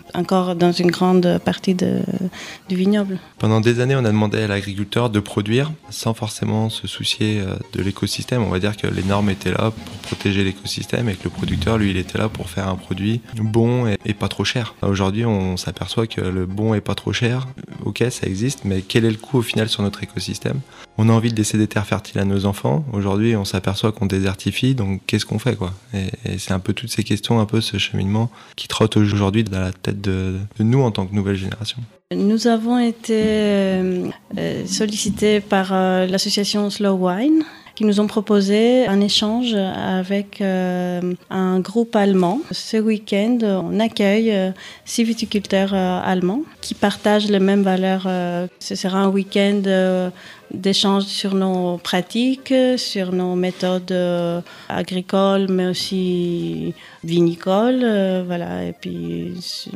encore dans une grande partie de, du vignoble. Pendant des années, on a demandé à l'agriculteur de produire sans forcément se soucier de l'écosystème. On va dire que les normes étaient là pour protéger l'écosystème et que le producteur, lui, il était là pour faire un produit bon et, et pas trop cher. Aujourd'hui, on s'aperçoit que le bon et pas trop cher, ok, ça existe, mais quel est le coût au final sur notre écosystème ? On a envie de laisser des terres fertiles à nos enfants. Aujourd'hui, on s'aperçoit qu'on désertifie, donc qu'est-ce qu'on fait, quoi ? et, et c'est un peu toutes ces questions, un peu ce cheminement qui trotte aujourd'hui dans la tête de, de nous en tant que nouvelle génération. Nous avons été euh, sollicités par euh, l'association Slow Wine, qui nous ont proposé un échange avec euh, un groupe allemand. Ce week-end, on accueille euh, six viticulteurs euh, allemands qui partagent les mêmes valeurs. Euh, ce sera un week-end euh, d'échange sur nos pratiques, sur nos méthodes euh, agricoles, mais aussi vinicoles. Euh, voilà. Et puis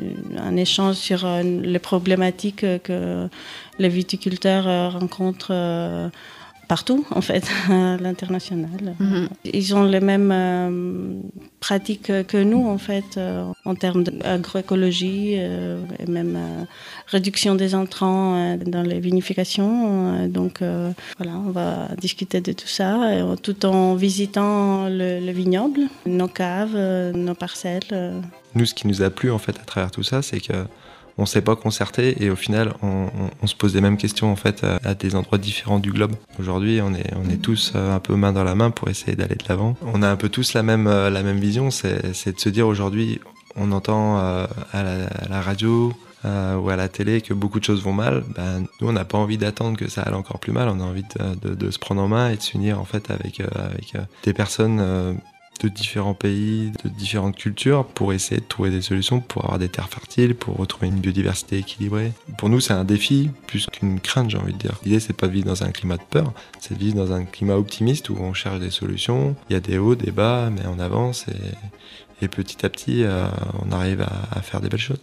un échange sur euh, les problématiques que les viticulteurs euh, rencontrent euh, partout, en fait, à l'international. Mm-hmm. Ils ont les mêmes euh, pratiques que nous, en fait, euh, en termes d'agroécologie euh, et même euh, réduction des intrants euh, dans les vinifications. Euh, donc, euh, voilà, on va discuter de tout ça, euh, tout en visitant le, le vignoble, nos caves, euh, nos parcelles. Euh. Nous, ce qui nous a plu, en fait, à travers tout ça, c'est que on ne s'est pas concerté et au final, on, on, on se pose les mêmes questions en fait à, à des endroits différents du globe. Aujourd'hui, on est, on est tous un peu main dans la main pour essayer d'aller de l'avant. On a un peu tous la même, la même vision, c'est, c'est de se dire aujourd'hui, on entend euh, à, la, à la radio euh, ou à la télé que beaucoup de choses vont mal. Ben, nous, on n'a pas envie d'attendre que ça aille encore plus mal. On a envie de, de, de se prendre en main et de s'unir en fait avec, euh, avec euh, des personnes euh, de différents pays, de différentes cultures pour essayer de trouver des solutions pour avoir des terres fertiles, pour retrouver une biodiversité équilibrée. Pour nous, c'est un défi plus qu'une crainte, j'ai envie de dire. L'idée, c'est pas de vivre dans un climat de peur, c'est de vivre dans un climat optimiste où on cherche des solutions. Il y a des hauts, des bas, mais on avance et, et petit à petit, euh, on arrive à, à faire des belles choses.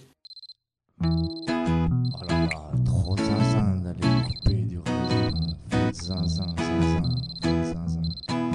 Oh là là, trop zinzin d'aller couper du raisin. Zinzin, zinzin, zinzin.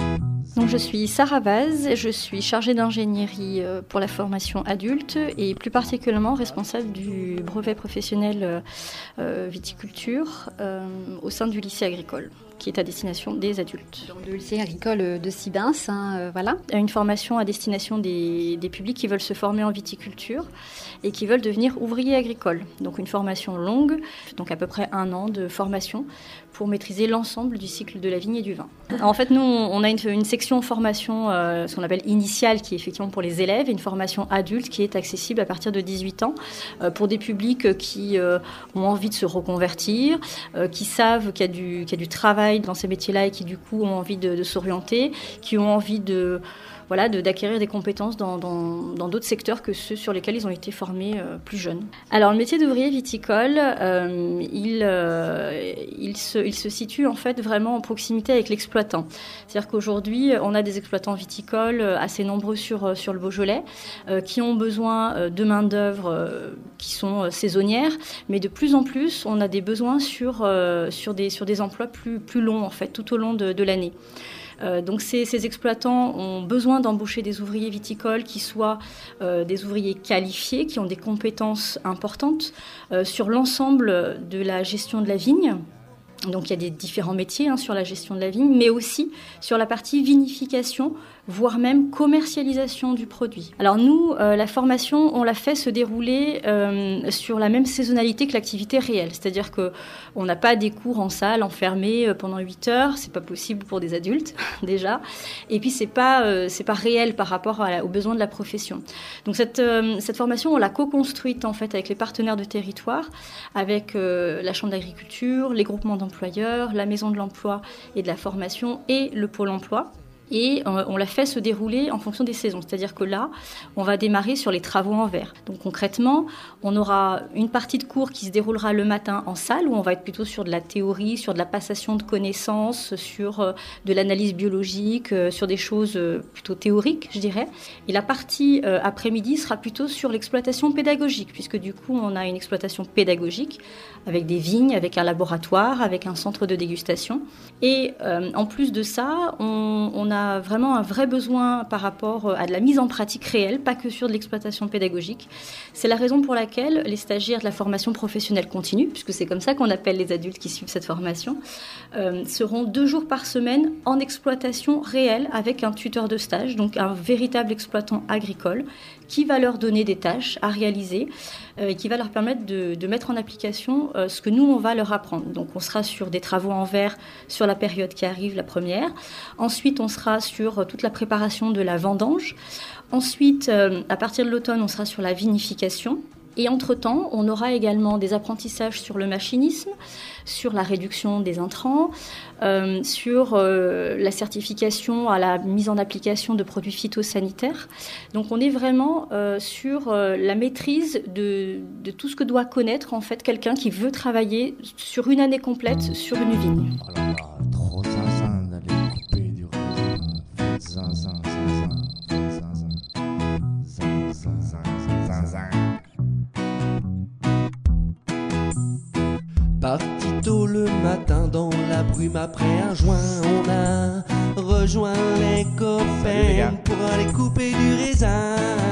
Donc je suis Sarah Vaz, je suis chargée d'ingénierie pour la formation adulte et plus particulièrement responsable du brevet professionnel euh, viticulture euh, au sein du lycée agricole, qui est à destination des adultes. Le lycée agricole de Sibins, hein, euh, voilà. Une formation à destination des, des publics qui veulent se former en viticulture et qui veulent devenir ouvriers agricoles. Donc une formation longue, donc à peu près un an de formation pour maîtriser l'ensemble du cycle de la vigne et du vin. En fait, nous, on a une, une section formation, euh, ce qu'on appelle initiale, qui est effectivement pour les élèves, et une formation adulte qui est accessible à partir de dix-huit ans euh, pour des publics qui euh, ont envie de se reconvertir, euh, qui savent qu'il y a du, qu'il y a du travail dans ces métiers-là et qui du coup ont envie de, de s'orienter, qui ont envie de, voilà, de, d'acquérir des compétences dans, dans, dans d'autres secteurs que ceux sur lesquels ils ont été formés euh, plus jeunes. Alors le métier d'ouvrier viticole, euh, il, euh, il, se, il se situe en fait vraiment en proximité avec l'exploitant. C'est-à-dire qu'aujourd'hui, on a des exploitants viticoles assez nombreux sur, sur le Beaujolais euh, qui ont besoin de main-d'œuvre euh, qui sont saisonnières, mais de plus en plus, on a des besoins sur, euh, sur, des, sur des emplois plus, plus longs en fait, tout au long de, de l'année. Euh, donc ces, ces exploitants ont besoin d'embaucher des ouvriers viticoles qui soient euh, des ouvriers qualifiés, qui ont des compétences importantes euh, sur l'ensemble de la gestion de la vigne. Donc il y a des différents métiers hein, sur la gestion de la vigne, mais aussi sur la partie vinification, voire même commercialisation du produit. Alors nous, euh, la formation, on l'a fait se dérouler euh, sur la même saisonnalité que l'activité réelle. C'est-à-dire qu'on n'a pas des cours en salle enfermés pendant huit heures, c'est pas possible pour des adultes déjà, et puis c'est pas, euh, c'est pas réel par rapport à la, aux besoins de la profession. Donc cette, euh, cette formation, on l'a co-construite en fait avec les partenaires de territoire, avec euh, la Chambre d'agriculture, les groupements d'employeurs, la Maison de l'emploi et de la formation et le Pôle emploi. Et on l'a fait se dérouler en fonction des saisons. C'est-à-dire que là, on va démarrer sur les travaux en verre. Donc concrètement, on aura une partie de cours qui se déroulera le matin en salle, où on va être plutôt sur de la théorie, sur de la passation de connaissances, sur de l'analyse biologique, sur des choses plutôt théoriques, je dirais. Et la partie après-midi sera plutôt sur l'exploitation pédagogique, puisque du coup, on a une exploitation pédagogique avec des vignes, avec un laboratoire, avec un centre de dégustation. Et euh, en plus de ça, on, on a a vraiment un vrai besoin par rapport à de la mise en pratique réelle, pas que sur de l'exploitation pédagogique. C'est la raison pour laquelle les stagiaires de la formation professionnelle continue, puisque c'est comme ça qu'on appelle les adultes qui suivent cette formation, euh, seront deux jours par semaine en exploitation réelle avec un tuteur de stage, donc un véritable exploitant agricole, qui va leur donner des tâches à réaliser euh, et qui va leur permettre de, de mettre en application euh, ce que nous, on va leur apprendre. Donc, on sera sur des travaux en verre sur la période qui arrive, la première. Ensuite, on sera sur euh, toute la préparation de la vendange. Ensuite, euh, à partir de l'automne, on sera sur la vinification. Et entre-temps, on aura également des apprentissages sur le machinisme, sur la réduction des intrants, euh, sur euh, la certification à la mise en application de produits phytosanitaires. Donc on est vraiment euh, sur euh, la maîtrise de, de tout ce que doit connaître en fait quelqu'un qui veut travailler sur une année complète sur une vigne. Oh là là, trop zinzin d'aller couper du raisin. Faites zinzin, zinzin, faites zinzin. Zinzin, zinzin, zinzin. Parti tôt le matin dans la brume après un joint, on a rejoint les copains pour aller couper du raisin,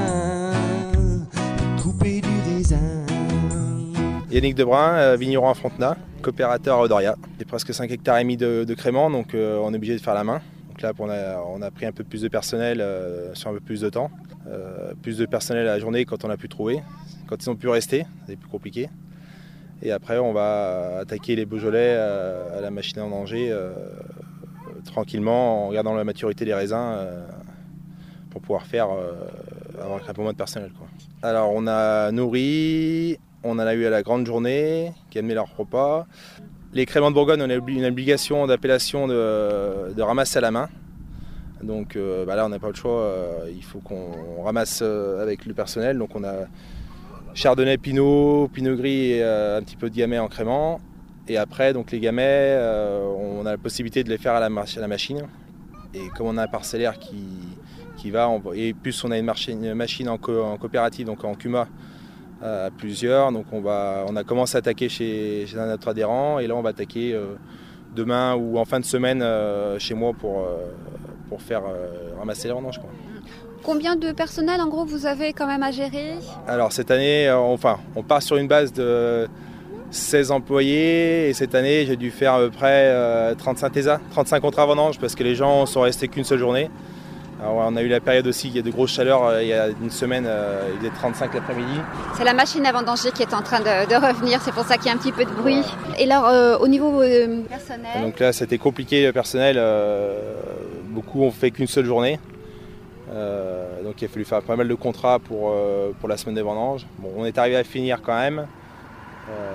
couper du raisin. Yannick Debrun, euh, vigneron à Frontenat, coopérateur à Odoria. C'est presque cinq hectares et demi de, de créments, donc euh, on est obligé de faire la main. Donc là, on a, on a pris un peu plus de personnel euh, sur un peu plus de temps. Euh, plus de personnel à la journée quand on a pu trouver. Quand ils ont pu rester, c'est plus compliqué. Et après, on va attaquer les Beaujolais à la machine à vendanger euh, tranquillement en regardant la maturité des raisins euh, pour pouvoir faire euh, avoir un peu moins de personnel, quoi. Alors, on a nourri, on en a eu à la grande journée qui a amené leur repas. Les créments de Bourgogne, on a une obligation d'appellation de, de ramasser à la main. Donc euh, bah là, on n'a pas le choix, euh, il faut qu'on ramasse euh, avec le personnel. Donc on a Chardonnay, Pinot, Pinot Gris et euh, un petit peu de Gamay en crément. Et après, donc les Gamay, euh, on a la possibilité de les faire à la, à la machine. Et comme on a un parcellaire qui, qui va, on, et plus on a une, marche, une machine en, co, en coopérative, donc en Cuma, à plusieurs. Donc on, va, on a commencé à attaquer chez, chez un autre adhérent. Et là, on va attaquer euh, demain ou en fin de semaine euh, chez moi pour, euh, pour faire euh, ramasser les vendanges, quoi. Combien de personnel en gros vous avez quand même à gérer? Alors cette année, euh, enfin, on part sur une base de seize employés et cette année j'ai dû faire à peu près euh, trente-cinq T E S A, trente-cinq contrats vendanges parce que les gens sont restés qu'une seule journée. Alors, on a eu la période aussi, il y a de grosses chaleurs, euh, il y a une semaine, euh, il faisait trente-cinq l'après-midi. C'est la machine à vendanger qui est en train de, de revenir, c'est pour ça qu'il y a un petit peu de bruit. Et alors euh, au niveau euh, personnel? Donc là c'était compliqué le personnel, euh, beaucoup ont fait qu'une seule journée. Euh, donc il a fallu faire pas mal de contrats pour, euh, pour la semaine des vendanges. Bon, on est arrivé à finir quand même. Euh,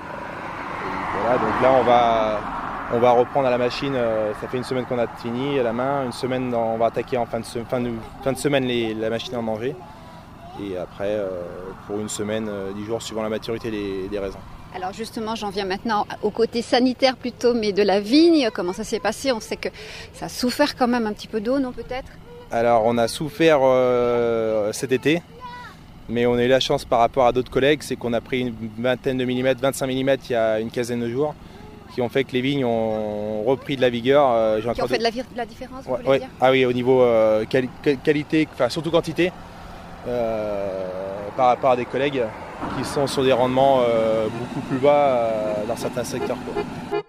voilà, donc là on va, on va reprendre à la machine. Euh, ça fait une semaine qu'on a fini à la main. Une semaine, on va attaquer en fin de, fin de, fin de semaine les, la machine à vendanger. Et après, euh, pour une semaine, euh, dix jours suivant la maturité des, des raisins. Alors justement, j'en viens maintenant au côté sanitaire plutôt, mais de la vigne. Comment ça s'est passé? On sait que ça a souffert quand même un petit peu d'eau, non peut-être? Alors on a souffert euh, cet été, mais on a eu la chance par rapport à d'autres collègues, c'est qu'on a pris une vingtaine de millimètres, vingt-cinq millimètres il y a une quinzaine de jours, qui ont fait que les vignes ont repris de la vigueur. Euh, qui ont fait de la, la différence, vous ouais, voulez ouais. dire? Ah oui, au niveau euh, quali qualité, enfin surtout quantité, euh, par rapport à des collègues qui sont sur des rendements euh, beaucoup plus bas euh, dans certains secteurs, quoi.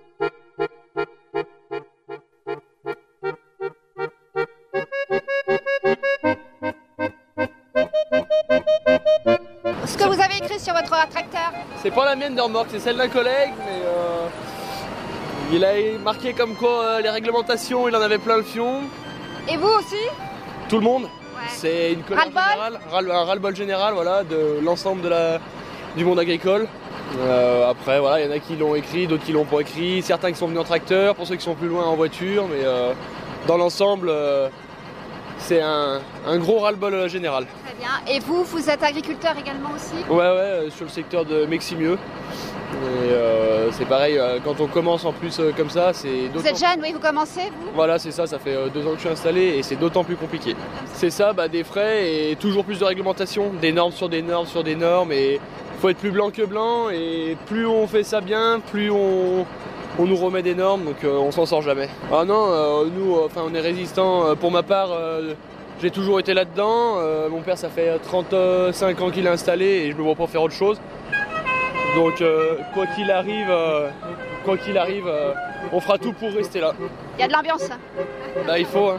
Ce que vous avez écrit sur votre tracteur? C'est pas la mienne de remorque, c'est celle d'un collègue, mais euh, il a marqué comme quoi euh, les réglementations, il en avait plein le fion. Et vous aussi? Tout le monde. Ouais. C'est une colère générale, un ras-le-bol général, voilà, de l'ensemble de la, du monde agricole. Euh, après, voilà, il y en a qui l'ont écrit, d'autres qui l'ont pas écrit, certains qui sont venus en tracteur, pour ceux qui sont plus loin en voiture, mais euh, dans l'ensemble, euh, c'est un, un gros ras-le-bol général. Très bien. Et vous, vous êtes agriculteur également aussi? Ouais, ouais, euh, sur le secteur de Meximieux. Et euh, c'est pareil, euh, quand on commence en plus euh, comme ça, c'est... Vous êtes jeune, oui, vous commencez, vous? Voilà, c'est ça, ça fait euh, deux ans que je suis installé et c'est d'autant plus compliqué. C'est ça, bah, des frais et toujours plus de réglementation, des normes sur des normes sur des normes, et il faut être plus blanc que blanc, et plus on fait ça bien, plus on, on nous remet des normes, donc euh, on s'en sort jamais. Ah non, euh, nous, euh, enfin, on est résistants. Euh, pour ma part, euh, j'ai toujours été là-dedans. Euh, mon père, ça fait trente-cinq ans qu'il est installé et je me vois pas faire autre chose. Donc, euh, quoi qu'il arrive, euh, quoi qu'il arrive, euh, on fera tout pour rester là. Il y a de l'ambiance. Bah, il faut. Hein.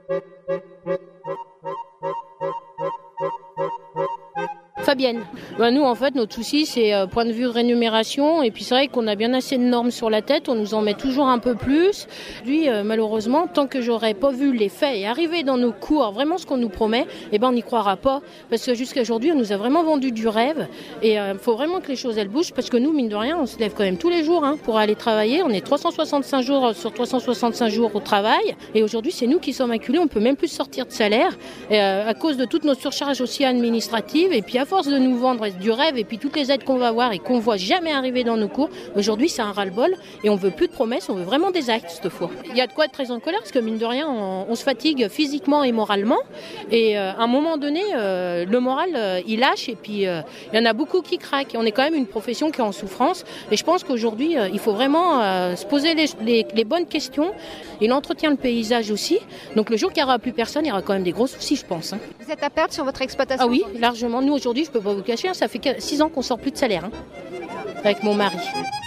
Fabienne. Ben nous, en fait, notre souci, c'est euh, point de vue rémunération. Et puis, c'est vrai qu'on a bien assez de normes sur la tête. On nous en met toujours un peu plus. Lui, euh, malheureusement, tant que j'aurais pas vu les faits et arriver dans nos cours, vraiment ce qu'on nous promet, eh ben, on n'y croira pas. Parce que jusqu'à aujourd'hui, on nous a vraiment vendu du rêve. Et il euh, faut vraiment que les choses, elles bougent. Parce que nous, mine de rien, on se lève quand même tous les jours hein, pour aller travailler. On est trois cent soixante-cinq jours sur trois cent soixante-cinq jours au travail. Et aujourd'hui, c'est nous qui sommes acculés. On peut même plus sortir de salaire et, euh, à cause de toutes nos surcharges aussi administratives. Et puis, à force de nous vendre du rêve et puis toutes les aides qu'on va avoir et qu'on voit jamais arriver dans nos cours, aujourd'hui c'est un ras-le-bol et on veut plus de promesses, on veut vraiment des actes cette fois. Il y a de quoi être très en colère parce que mine de rien on, on se fatigue physiquement et moralement et euh, à un moment donné euh, le moral euh, il lâche et puis euh, il y en a beaucoup qui craquent. On est quand même une profession qui est en souffrance et je pense qu'aujourd'hui euh, il faut vraiment euh, se poser les, les, les bonnes questions. Il entretient le paysage aussi, donc le jour qu'il n'y aura plus personne il y aura quand même des gros soucis je pense. Hein. Vous êtes à perte sur votre exploitation? Ah oui, largement. Nous aujourd'hui je peux pas vous cacher, ça fait six ans qu'on sort plus de salaire hein, avec mon mari.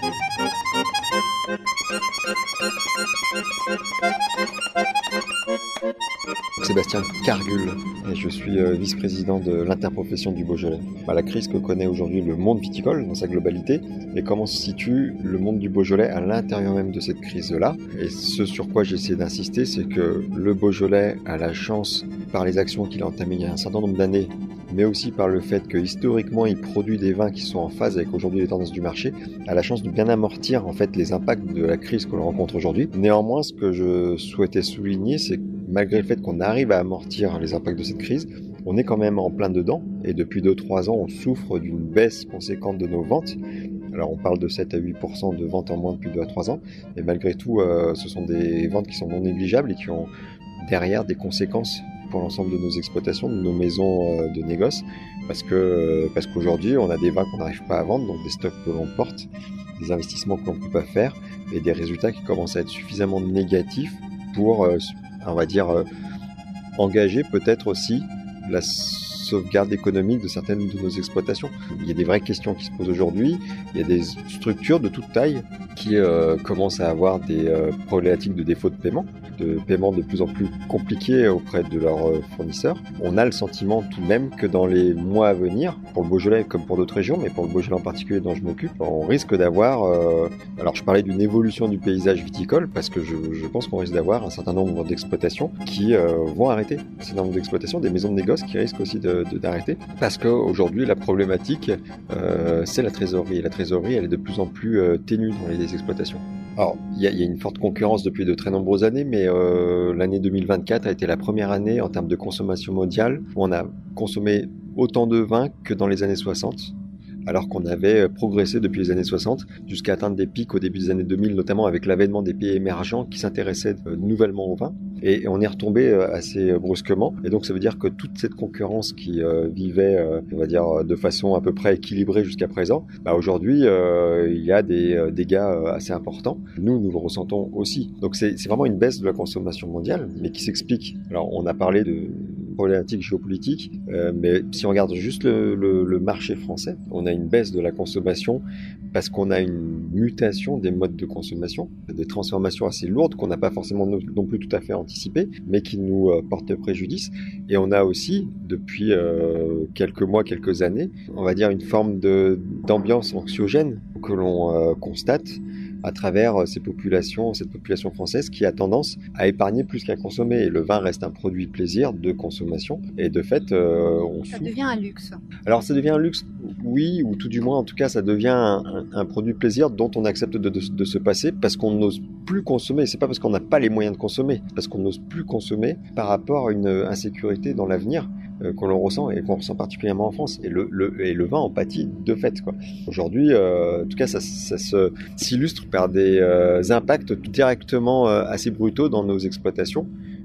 Sébastien Cargul et je suis euh, vice-président de l'interprofession du Beaujolais. Bah, la crise que connaît aujourd'hui le monde viticole dans sa globalité et comment se situe le monde du Beaujolais à l'intérieur même de cette crise-là. Et ce sur quoi j'ai essayé d'insister, c'est que le Beaujolais a la chance, par les actions qu'il a entamées il y a un certain nombre d'années, mais aussi par le fait que historiquement il produit des vins qui sont en phase avec aujourd'hui les tendances du marché, a la chance de bien amortir en fait les impacts de la crise que l'on rencontre aujourd'hui. Néanmoins, ce que je souhaitais souligner, c'est que malgré le fait qu'on arrive à amortir les impacts de cette crise, on est quand même en plein dedans et depuis deux trois ans on souffre d'une baisse conséquente de nos ventes. Alors on parle de sept à huit pour cent de ventes en moins depuis deux à trois ans, mais malgré tout euh, ce sont des ventes qui sont non négligeables et qui ont derrière des conséquences pour l'ensemble de nos exploitations, de nos maisons euh, de négoce, parce que euh, parce qu'aujourd'hui on a des vins qu'on n'arrive pas à vendre, donc des stocks que l'on porte, des investissements que l'on ne peut pas faire et des résultats qui commencent à être suffisamment négatifs pour, euh, on va dire, euh, engager peut-être aussi la sauvegarde économique de certaines de nos exploitations. Il y a des vraies questions qui se posent aujourd'hui, il y a des structures de toute taille qui euh, commencent à avoir des euh, problématiques de défaut de paiement, de paiement de plus en plus compliqués auprès de leurs euh, fournisseurs. On a le sentiment tout de même que dans les mois à venir, pour le Beaujolais comme pour d'autres régions, mais pour le Beaujolais en particulier dont je m'occupe, on risque d'avoir, euh, alors je parlais d'une évolution du paysage viticole, parce que je, je pense qu'on risque d'avoir un certain nombre d'exploitations qui euh, vont arrêter. Un certain nombre d'exploitations, des maisons de négoce qui risquent aussi de, de, d'arrêter, parce qu'aujourd'hui la problématique euh, c'est la trésorerie, et la trésorerie elle est de plus en plus euh, ténue dans les exploitations. Alors, il y, y a une forte concurrence depuis de très nombreuses années, mais euh, l'année deux mille vingt-quatre a été la première année en termes de consommation mondiale où on a consommé autant de vin que dans les années soixante, alors qu'on avait progressé depuis les années soixante jusqu'à atteindre des pics au début des années deux mille, notamment avec l'avènement des pays émergents qui s'intéressaient nouvellement au vin. Et on est retombé assez brusquement. Et donc ça veut dire que toute cette concurrence qui euh, vivait, euh, on va dire, de façon à peu près équilibrée jusqu'à présent, bah aujourd'hui euh, il y a des euh, dégâts assez importants. Nous, nous le ressentons aussi. Donc c'est, c'est vraiment une baisse de la consommation mondiale, mais qui s'explique. Alors on a parlé de problématiques géopolitiques, euh, mais si on regarde juste le, le, le marché français, on a une baisse de la consommation parce qu'on a une mutation des modes de consommation, des transformations assez lourdes qu'on n'a pas forcément non plus tout à fait anticipées, mais qui nous euh, portent préjudice. Et on a aussi, depuis euh, quelques mois, quelques années, on va dire une forme de, d'ambiance anxiogène que l'on euh, constate à travers ces populations, cette population française qui a tendance à épargner plus qu'à consommer. Et le vin reste un produit plaisir de consommation. Et de fait, euh, on Ça souffre. devient un luxe. Alors ça devient un luxe, oui, ou tout du moins, en tout cas, ça devient un, un, un produit plaisir dont on accepte de, de, de se passer parce qu'on n'ose plus consommer. C'est pas parce qu'on n'a pas les moyens de consommer, parce qu'on n'ose plus consommer par rapport à une insécurité dans l'avenir euh, qu'on ressent et qu'on ressent particulièrement en France. Et le, le, et le vin en pâtit de fait, quoi. Aujourd'hui, euh, en tout cas, ça, ça se, s'illustre par des euh, impacts directement euh, assez brutaux dans nos exploitations.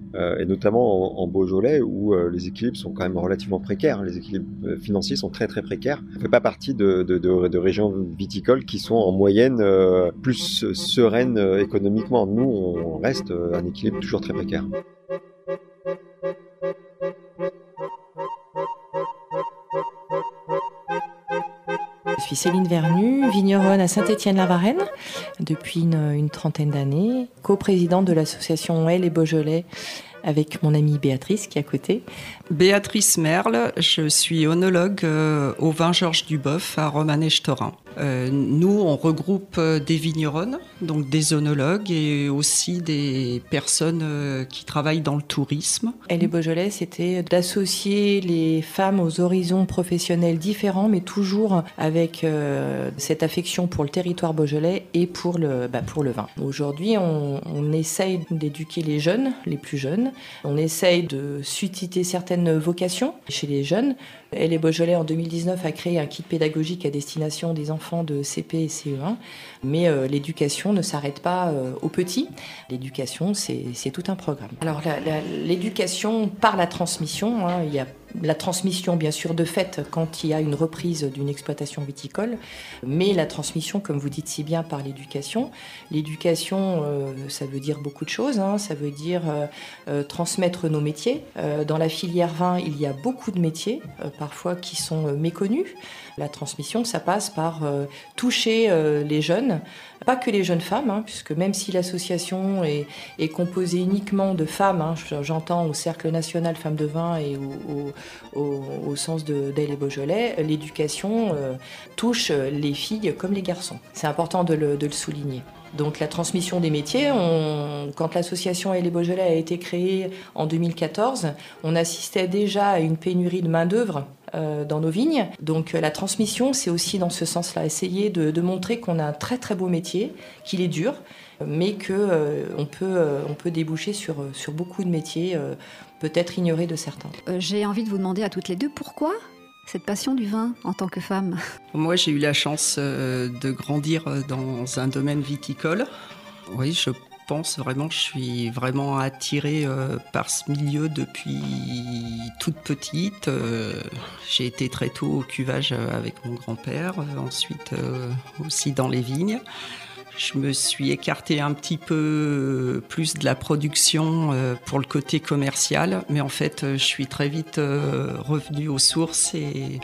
euh, et notamment en, en Beaujolais où euh, les équilibres sont quand même relativement précaires. Les équilibres financiers sont très très précaires. On ne fait pas partie de, de, de, de régions viticoles qui sont en moyenne euh, plus sereines euh, économiquement. Nous, on reste euh, un équilibre toujours très précaire. Je suis Céline Vernu, vigneronne à Saint-Étienne-la-Varenne depuis une, une trentaine d'années, coprésidente de l'association Elle et Beaujolais avec mon amie Béatrice qui est à côté. Béatrice Merle, je suis onologue euh, au vin Georges Duboeuf à Romanèche-Thorin. Euh, nous, on regroupe des vigneronnes, donc des onologues et aussi des personnes euh, qui travaillent dans le tourisme. Elle et Beaujolais, c'était d'associer les femmes aux horizons professionnels différents, mais toujours avec euh, cette affection pour le territoire beaujolais et pour le, bah, pour le vin. Aujourd'hui, on, on essaye d'éduquer les jeunes, les plus jeunes. On essaye de susciter certaines vocations chez les jeunes. Elle et Beaujolais, en deux mille dix-neuf, a créé un kit pédagogique à destination des enfants de C P et C E un. Mais euh, l'éducation ne s'arrête pas euh, aux petits. L'éducation, c'est, c'est tout un programme. Alors, la, la, l'éducation par la transmission, hein, il y a la transmission, bien sûr, de fait, quand il y a une reprise d'une exploitation viticole, mais la transmission, comme vous dites si bien, par l'éducation. L'éducation, euh, ça veut dire beaucoup de choses, hein. Ça veut dire euh, euh, transmettre nos métiers. Euh, dans la filière vin, il y a beaucoup de métiers, euh, parfois qui sont euh, méconnus. La transmission, ça passe par euh, toucher euh, les jeunes, pas que les jeunes femmes, hein, puisque même si l'association est, est composée uniquement de femmes, hein, j'entends au Cercle national Femmes de Vin et au, au, au, au sens de d'Elle et Beaujolais, l'éducation euh, touche les filles comme les garçons. C'est important de le, de le souligner. Donc la transmission des métiers, on, quand l'association Elle et Beaujolais a été créée en deux mille quatorze, on assistait déjà à une pénurie de main-d'œuvre euh, dans nos vignes. Donc la transmission, c'est aussi dans ce sens-là, essayer de, de montrer qu'on a un très très beau métier, qu'il est dur, mais qu'on euh, peut, euh, on peut déboucher sur, sur beaucoup de métiers, euh, peut-être ignorés de certains. Euh, j'ai envie de vous demander à toutes les deux, pourquoi cette passion du vin en tant que femme? Moi, j'ai eu la chance euh, de grandir dans un domaine viticole. Oui, je pense vraiment, je suis vraiment attirée euh, par ce milieu depuis toute petite. Euh, j'ai été très tôt au cuvage avec mon grand-père, euh, ensuite euh, aussi dans les vignes. Je me suis écartée un petit peu plus de la production euh, pour le côté commercial, mais en fait, je suis très vite euh, revenue aux sources et,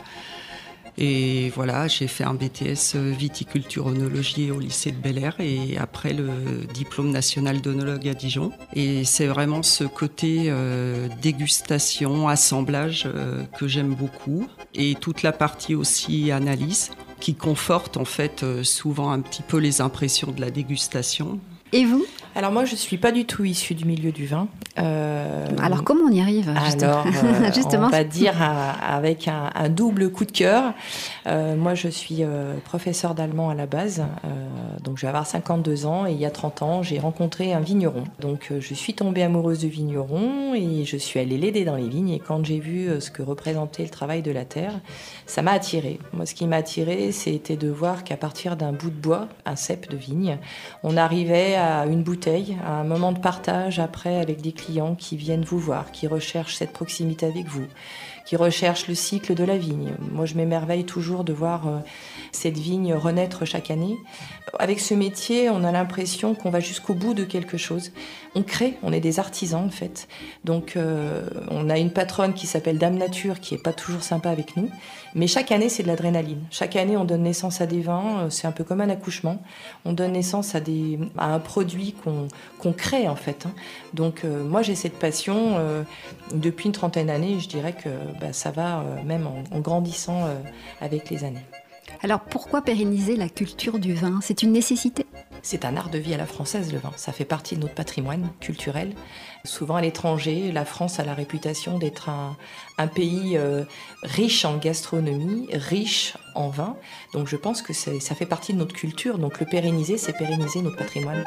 et voilà, j'ai fait un B T S viticulture-onologie au lycée de Bel-Air et après le diplôme national d'onologue à Dijon. Et c'est vraiment ce côté euh, dégustation, assemblage euh, que j'aime beaucoup et toute la partie aussi analyse, qui conforte en fait euh, souvent un petit peu les impressions de la dégustation. Et vous ? Alors moi, je ne suis pas du tout issue du milieu du vin. Euh, Alors comment on y arrive justement? Alors, euh, justement, on va dire un, avec un, un double coup de cœur. Euh, moi, je suis euh, professeure d'allemand à la base. Euh, donc, je vais avoir cinquante-deux ans et il y a trente ans, j'ai rencontré un vigneron. Donc, euh, je suis tombée amoureuse du vigneron et je suis allée l'aider dans les vignes. Et quand j'ai vu euh, ce que représentait le travail de la terre, ça m'a attirée. Moi, ce qui m'a attirée, c'était de voir qu'à partir d'un bout de bois, un cep de vigne, on arrivait à une bouteille, à un moment de partage après avec des clients qui viennent vous voir, qui recherchent cette proximité avec vous, qui recherchent le cycle de la vigne. Moi, je m'émerveille toujours de voir euh, cette vigne renaître chaque année. Avec ce métier, on a l'impression qu'on va jusqu'au bout de quelque chose. On crée, on est des artisans en fait. Donc, euh, on a une patronne qui s'appelle Dame Nature, qui est pas toujours sympa avec nous. Mais chaque année, c'est de l'adrénaline. Chaque année, on donne naissance à des vins. C'est un peu comme un accouchement. On donne naissance à, des, à un produit qu'on, qu'on crée en fait. Donc, euh, moi, j'ai cette passion euh, depuis une trentaine d'années. Je dirais que bah, ça va euh, même en, en grandissant euh, avec les années. Alors pourquoi pérenniser la culture du vin? C'est une nécessité? C'est un art de vie à la française, le vin. Ça fait partie de notre patrimoine culturel. Souvent à l'étranger, la France a la réputation d'être un, un pays euh, riche en gastronomie, riche en vin. Donc je pense que c'est, ça fait partie de notre culture. Donc le pérenniser, c'est pérenniser notre patrimoine.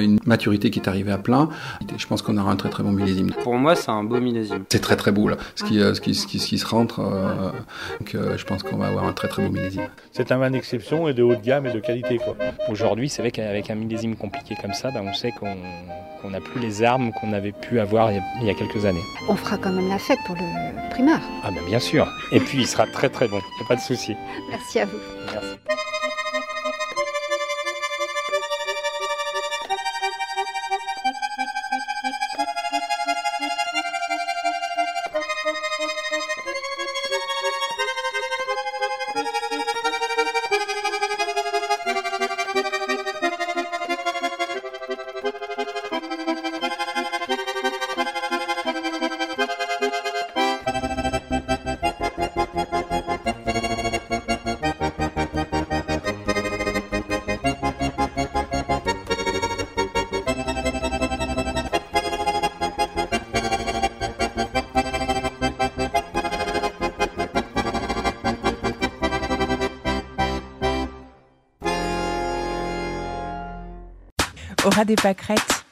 a une maturité qui est arrivée à plein. Je pense qu'on aura un très très bon millésime. Pour moi, c'est un beau millésime. C'est très très beau là, ce qui, euh, ce qui, ce qui, ce qui se rentre. Euh, donc euh, je pense qu'on va avoir un très très beau millésime. C'est un vin d'exception et de haut de gamme et de qualité, quoi. Aujourd'hui, c'est vrai qu'avec un millésime compliqué comme ça, bah, on sait qu'on qu'on n'a plus les armes qu'on avait pu avoir il y, a, il y a quelques années. On fera quand même la fête pour le primeur. Ah ben bien sûr. Et puis il sera très très bon, il n'y a pas de souci. Merci à vous. Merci. Aura des pâquerettes.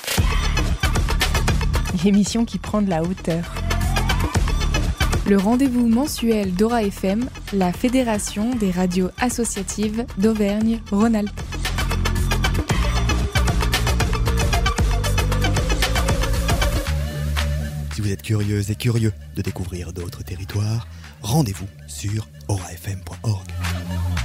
L'émission qui prend de la hauteur. Le rendez-vous mensuel d'Aura F M, la fédération des radios associatives d'Auvergne-Rhône-Alpes. Si vous êtes curieuse et curieux de découvrir d'autres territoires, rendez-vous sur aura f m point org.